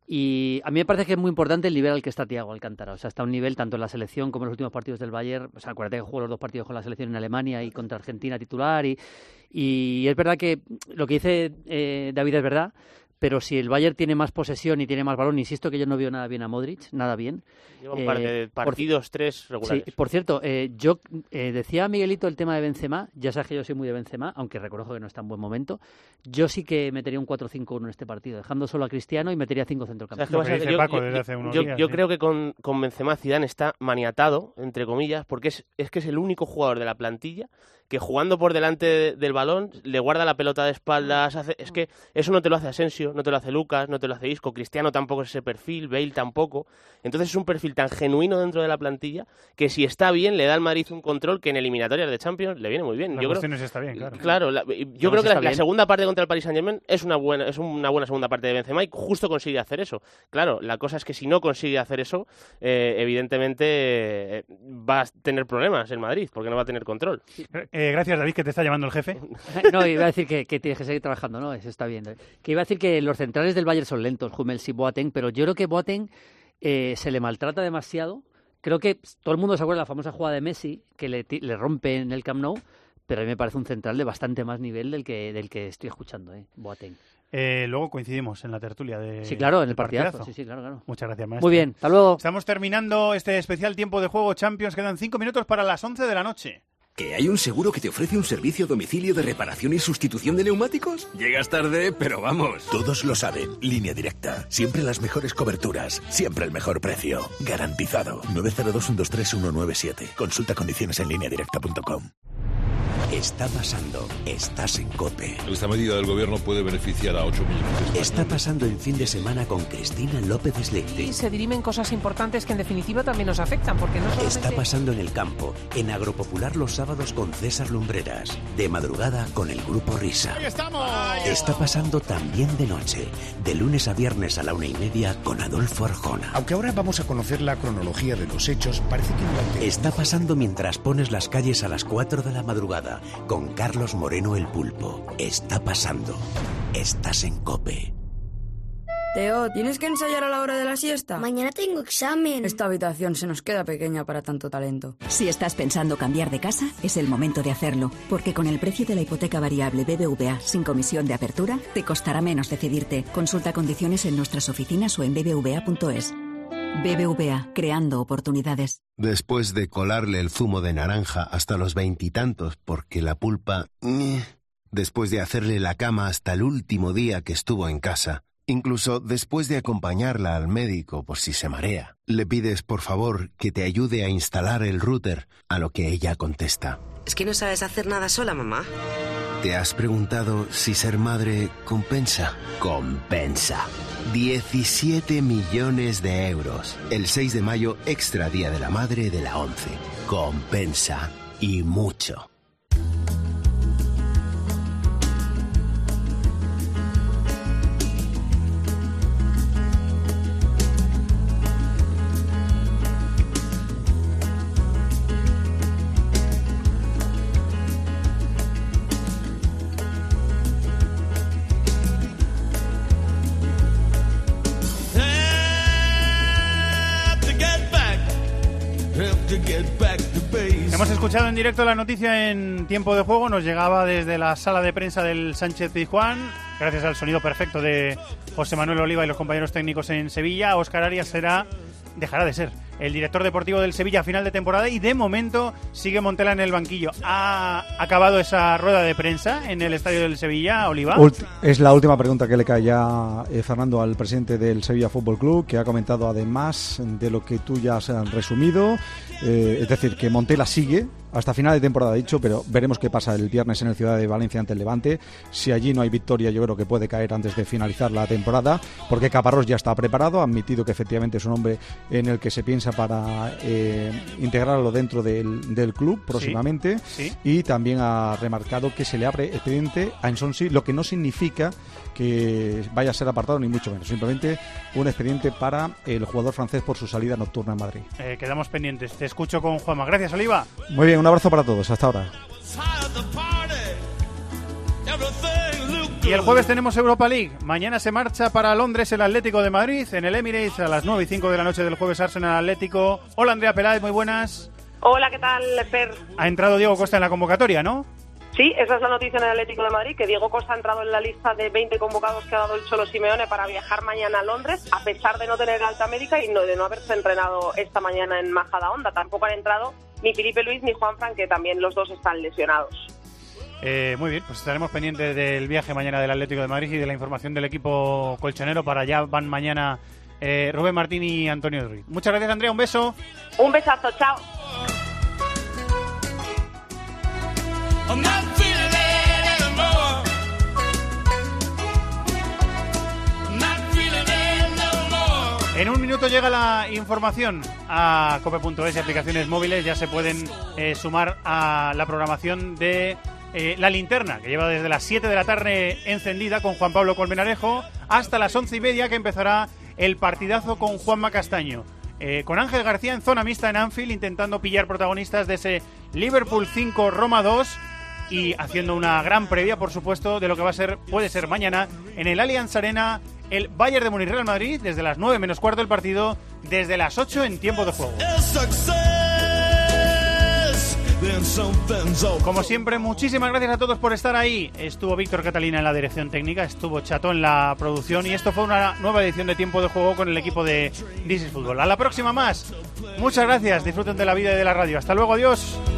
Y a mí me parece que es muy importante el nivel al que está Thiago Alcántara. O sea, está a un nivel tanto en la selección como en los últimos partidos del Bayern. O sea, acuérdate que jugó los dos partidos con la selección en Alemania y contra Argentina titular. Y, y es verdad que lo que dice eh, David es verdad, pero si el Bayern tiene más posesión y tiene más balón, insisto que yo no veo nada bien a Modric, nada bien. Lleva un par de Eh, por- partidos, tres regulares. Sí, por cierto, eh, yo eh, decía Miguelito el tema de Benzema, ya sabes que yo soy muy de Benzema, aunque reconozco que no está en buen momento. Yo sí que metería un cuatro cinco uno en este partido, dejando solo a Cristiano y metería cinco ¿Sabes centrocampistas. qué pasa? Que yo, yo- yo- yo creo que con, con Benzema Zidane está maniatado, entre comillas, porque es, es que es el único jugador de la plantilla que jugando por delante de- del balón le guarda la pelota de espaldas. Hace, es que eso no te lo hace Asensio, Asensio, no te lo hace Lucas, no te lo hace Isco, Cristiano tampoco es ese perfil, Bale tampoco. Entonces es un perfil tan genuino dentro de la plantilla que si está bien le da al Madrid un control que en eliminatorias de Champions le viene muy bien. La yo cuestión creo, es está bien, claro. Claro, la, yo creo que la, la segunda parte contra el Paris Saint-Germain es una buena es una buena segunda parte de Benzema y justo consigue hacer eso. Claro, la cosa es que si no consigue hacer eso, eh, evidentemente eh, va a tener problemas el Madrid porque no va a tener control. Eh, gracias, David, que te está llamando el jefe. No, iba a decir que, que tienes que seguir trabajando, ¿no? Eso está bien. Que iba a decir que los centrales del Bayern son lentos, Hummels y Boateng, pero yo creo que Boateng eh, se le maltrata demasiado. Creo que todo el mundo se acuerda de la famosa jugada de Messi, que le, le rompe en el Camp Nou, pero a mí me parece un central de bastante más nivel del que, del que estoy escuchando, ¿eh? Boateng. Eh, luego coincidimos en la tertulia de Sí, claro, en el partidazo. partidazo. Sí, sí, claro, claro. Muchas gracias, maestro. Muy bien, hasta luego. Estamos terminando este especial tiempo de juego Champions. Quedan cinco minutos para las once de la noche. ¿Que hay un seguro que te ofrece un servicio a domicilio de reparación y sustitución de neumáticos? Llegas tarde, pero vamos. Todos lo saben. Línea Directa. Siempre las mejores coberturas. Siempre el mejor precio. Garantizado. nueve cero dos, uno dos tres, uno nueve siete. Consulta condiciones en línea directa punto com. Está pasando. Estás en COPE. Esta medida del gobierno puede beneficiar a ocho millones de españoles. Está pasando el fin de semana con Cristina López Slichting. Y se dirimen cosas importantes que en definitiva también nos afectan, porque no solamente... Está pasando en el campo, en Agropopular los sábados con César Lumbreras. De madrugada con el Grupo Risa. ¡Ahí estamos! Está pasando también de noche, de lunes a viernes a la una y media con Adolfo Arjona. Aunque ahora vamos a conocer la cronología de los hechos, parece que durante... Está pasando mientras pones las calles a las cuatro de la madrugada con Carlos Moreno el Pulpo. Está pasando. Estás en COPE. Teo, ¿tienes que ensayar a la hora de la siesta? Mañana tengo examen. Esta habitación se nos queda pequeña para tanto talento. Si estás pensando cambiar de casa, es el momento de hacerlo, porque con el precio de la hipoteca variable B B V A sin comisión de apertura, te costará menos decidirte. Consulta condiciones en nuestras oficinas o en b b v a punto es. B B V A, creando oportunidades. Después de colarle el zumo de naranja hasta los veintitantos porque la pulpa... Después de hacerle la cama hasta el último día que estuvo en casa. Incluso después de acompañarla al médico por si se marea. Le pides, por favor, que te ayude a instalar el router, a lo que ella contesta. ¿Es que no sabes hacer nada sola, mamá? ¿Te has preguntado si ser madre compensa? Compensa. diecisiete millones de euros. El seis de mayo, extra Día de la Madre de la ONCE. Compensa. Y mucho. Hemos escuchado en directo la noticia en tiempo de juego, nos llegaba desde la sala de prensa del Sánchez Pizjuán, gracias al sonido perfecto de José Manuel Oliva y los compañeros técnicos en Sevilla. Óscar Arias será, dejará de ser el director deportivo del Sevilla a final de temporada y de momento sigue Montela en el banquillo. ¿Ha acabado esa rueda de prensa en el estadio del Sevilla, Oliva? Ulti- es la última pregunta que le cae ya eh, Fernando al presidente del Sevilla Fútbol Club, que ha comentado además de lo que tú ya has resumido, eh, es decir, que Montela sigue hasta final de temporada, dicho, pero veremos qué pasa el viernes en el Ciudad de Valencia ante el Levante. Si allí no hay victoria, yo creo que puede caer antes de finalizar la temporada, porque Caparrós ya está preparado, ha admitido que efectivamente es un hombre en el que se piensa para eh, integrarlo dentro del, del club próximamente, sí, sí. Y también ha remarcado que se le abre expediente a Ensonsi, lo que no significa que vaya a ser apartado ni mucho menos, simplemente un expediente para el jugador francés por su salida nocturna en Madrid. Eh, quedamos pendientes. Te escucho con Juanma. Gracias, Oliva. Muy bien, un abrazo para todos. Hasta ahora. Y el jueves tenemos Europa League. Mañana se marcha para Londres el Atlético de Madrid en el Emirates a las nueve y cinco de la noche del jueves. Arsenal Atlético. Hola, Andrea Peláez, muy buenas. Hola, ¿qué tal, Fer? Ha entrado Diego Costa en la convocatoria, ¿no? Sí, esa es la noticia en el Atlético de Madrid, que Diego Costa ha entrado en la lista de veinte convocados que ha dado el Cholo Simeone para viajar mañana a Londres, a pesar de no tener alta médica y no, de no haberse entrenado esta mañana en Majadahonda. Tampoco han entrado ni Felipe Luis ni Juanfran, que también los dos están lesionados. Eh, muy bien, pues estaremos pendientes del viaje mañana del Atlético de Madrid y de la información del equipo colchonero. Para allá van mañana eh, Rubén Martín y Antonio Ruiz. Muchas gracias, Andrea, un beso. Un besazo, chao. En un minuto llega la información a cope punto es y aplicaciones móviles. Ya se pueden eh, sumar a la programación de eh, La Linterna, que lleva desde las siete de la tarde encendida con Juan Pablo Colmenarejo hasta las once y media, que empezará el partidazo con Juanma Castaño. Eh, con Ángel García en zona mixta en Anfield, intentando pillar protagonistas de ese Liverpool cinco Roma dos y haciendo una gran previa, por supuesto, de lo que va a ser, puede ser mañana en el Allianz Arena, el Bayern de Múnich Real Madrid, desde las nueve menos cuarto del partido, desde las ocho en tiempo de juego. Como siempre, muchísimas gracias a todos por estar ahí. Estuvo Víctor Catalina en la dirección técnica, estuvo Chato en la producción y esto fue una nueva edición de Tiempo de Juego con el equipo de This is Fútbol. A la próxima más. Muchas gracias, disfruten de la vida y de la radio. Hasta luego, adiós.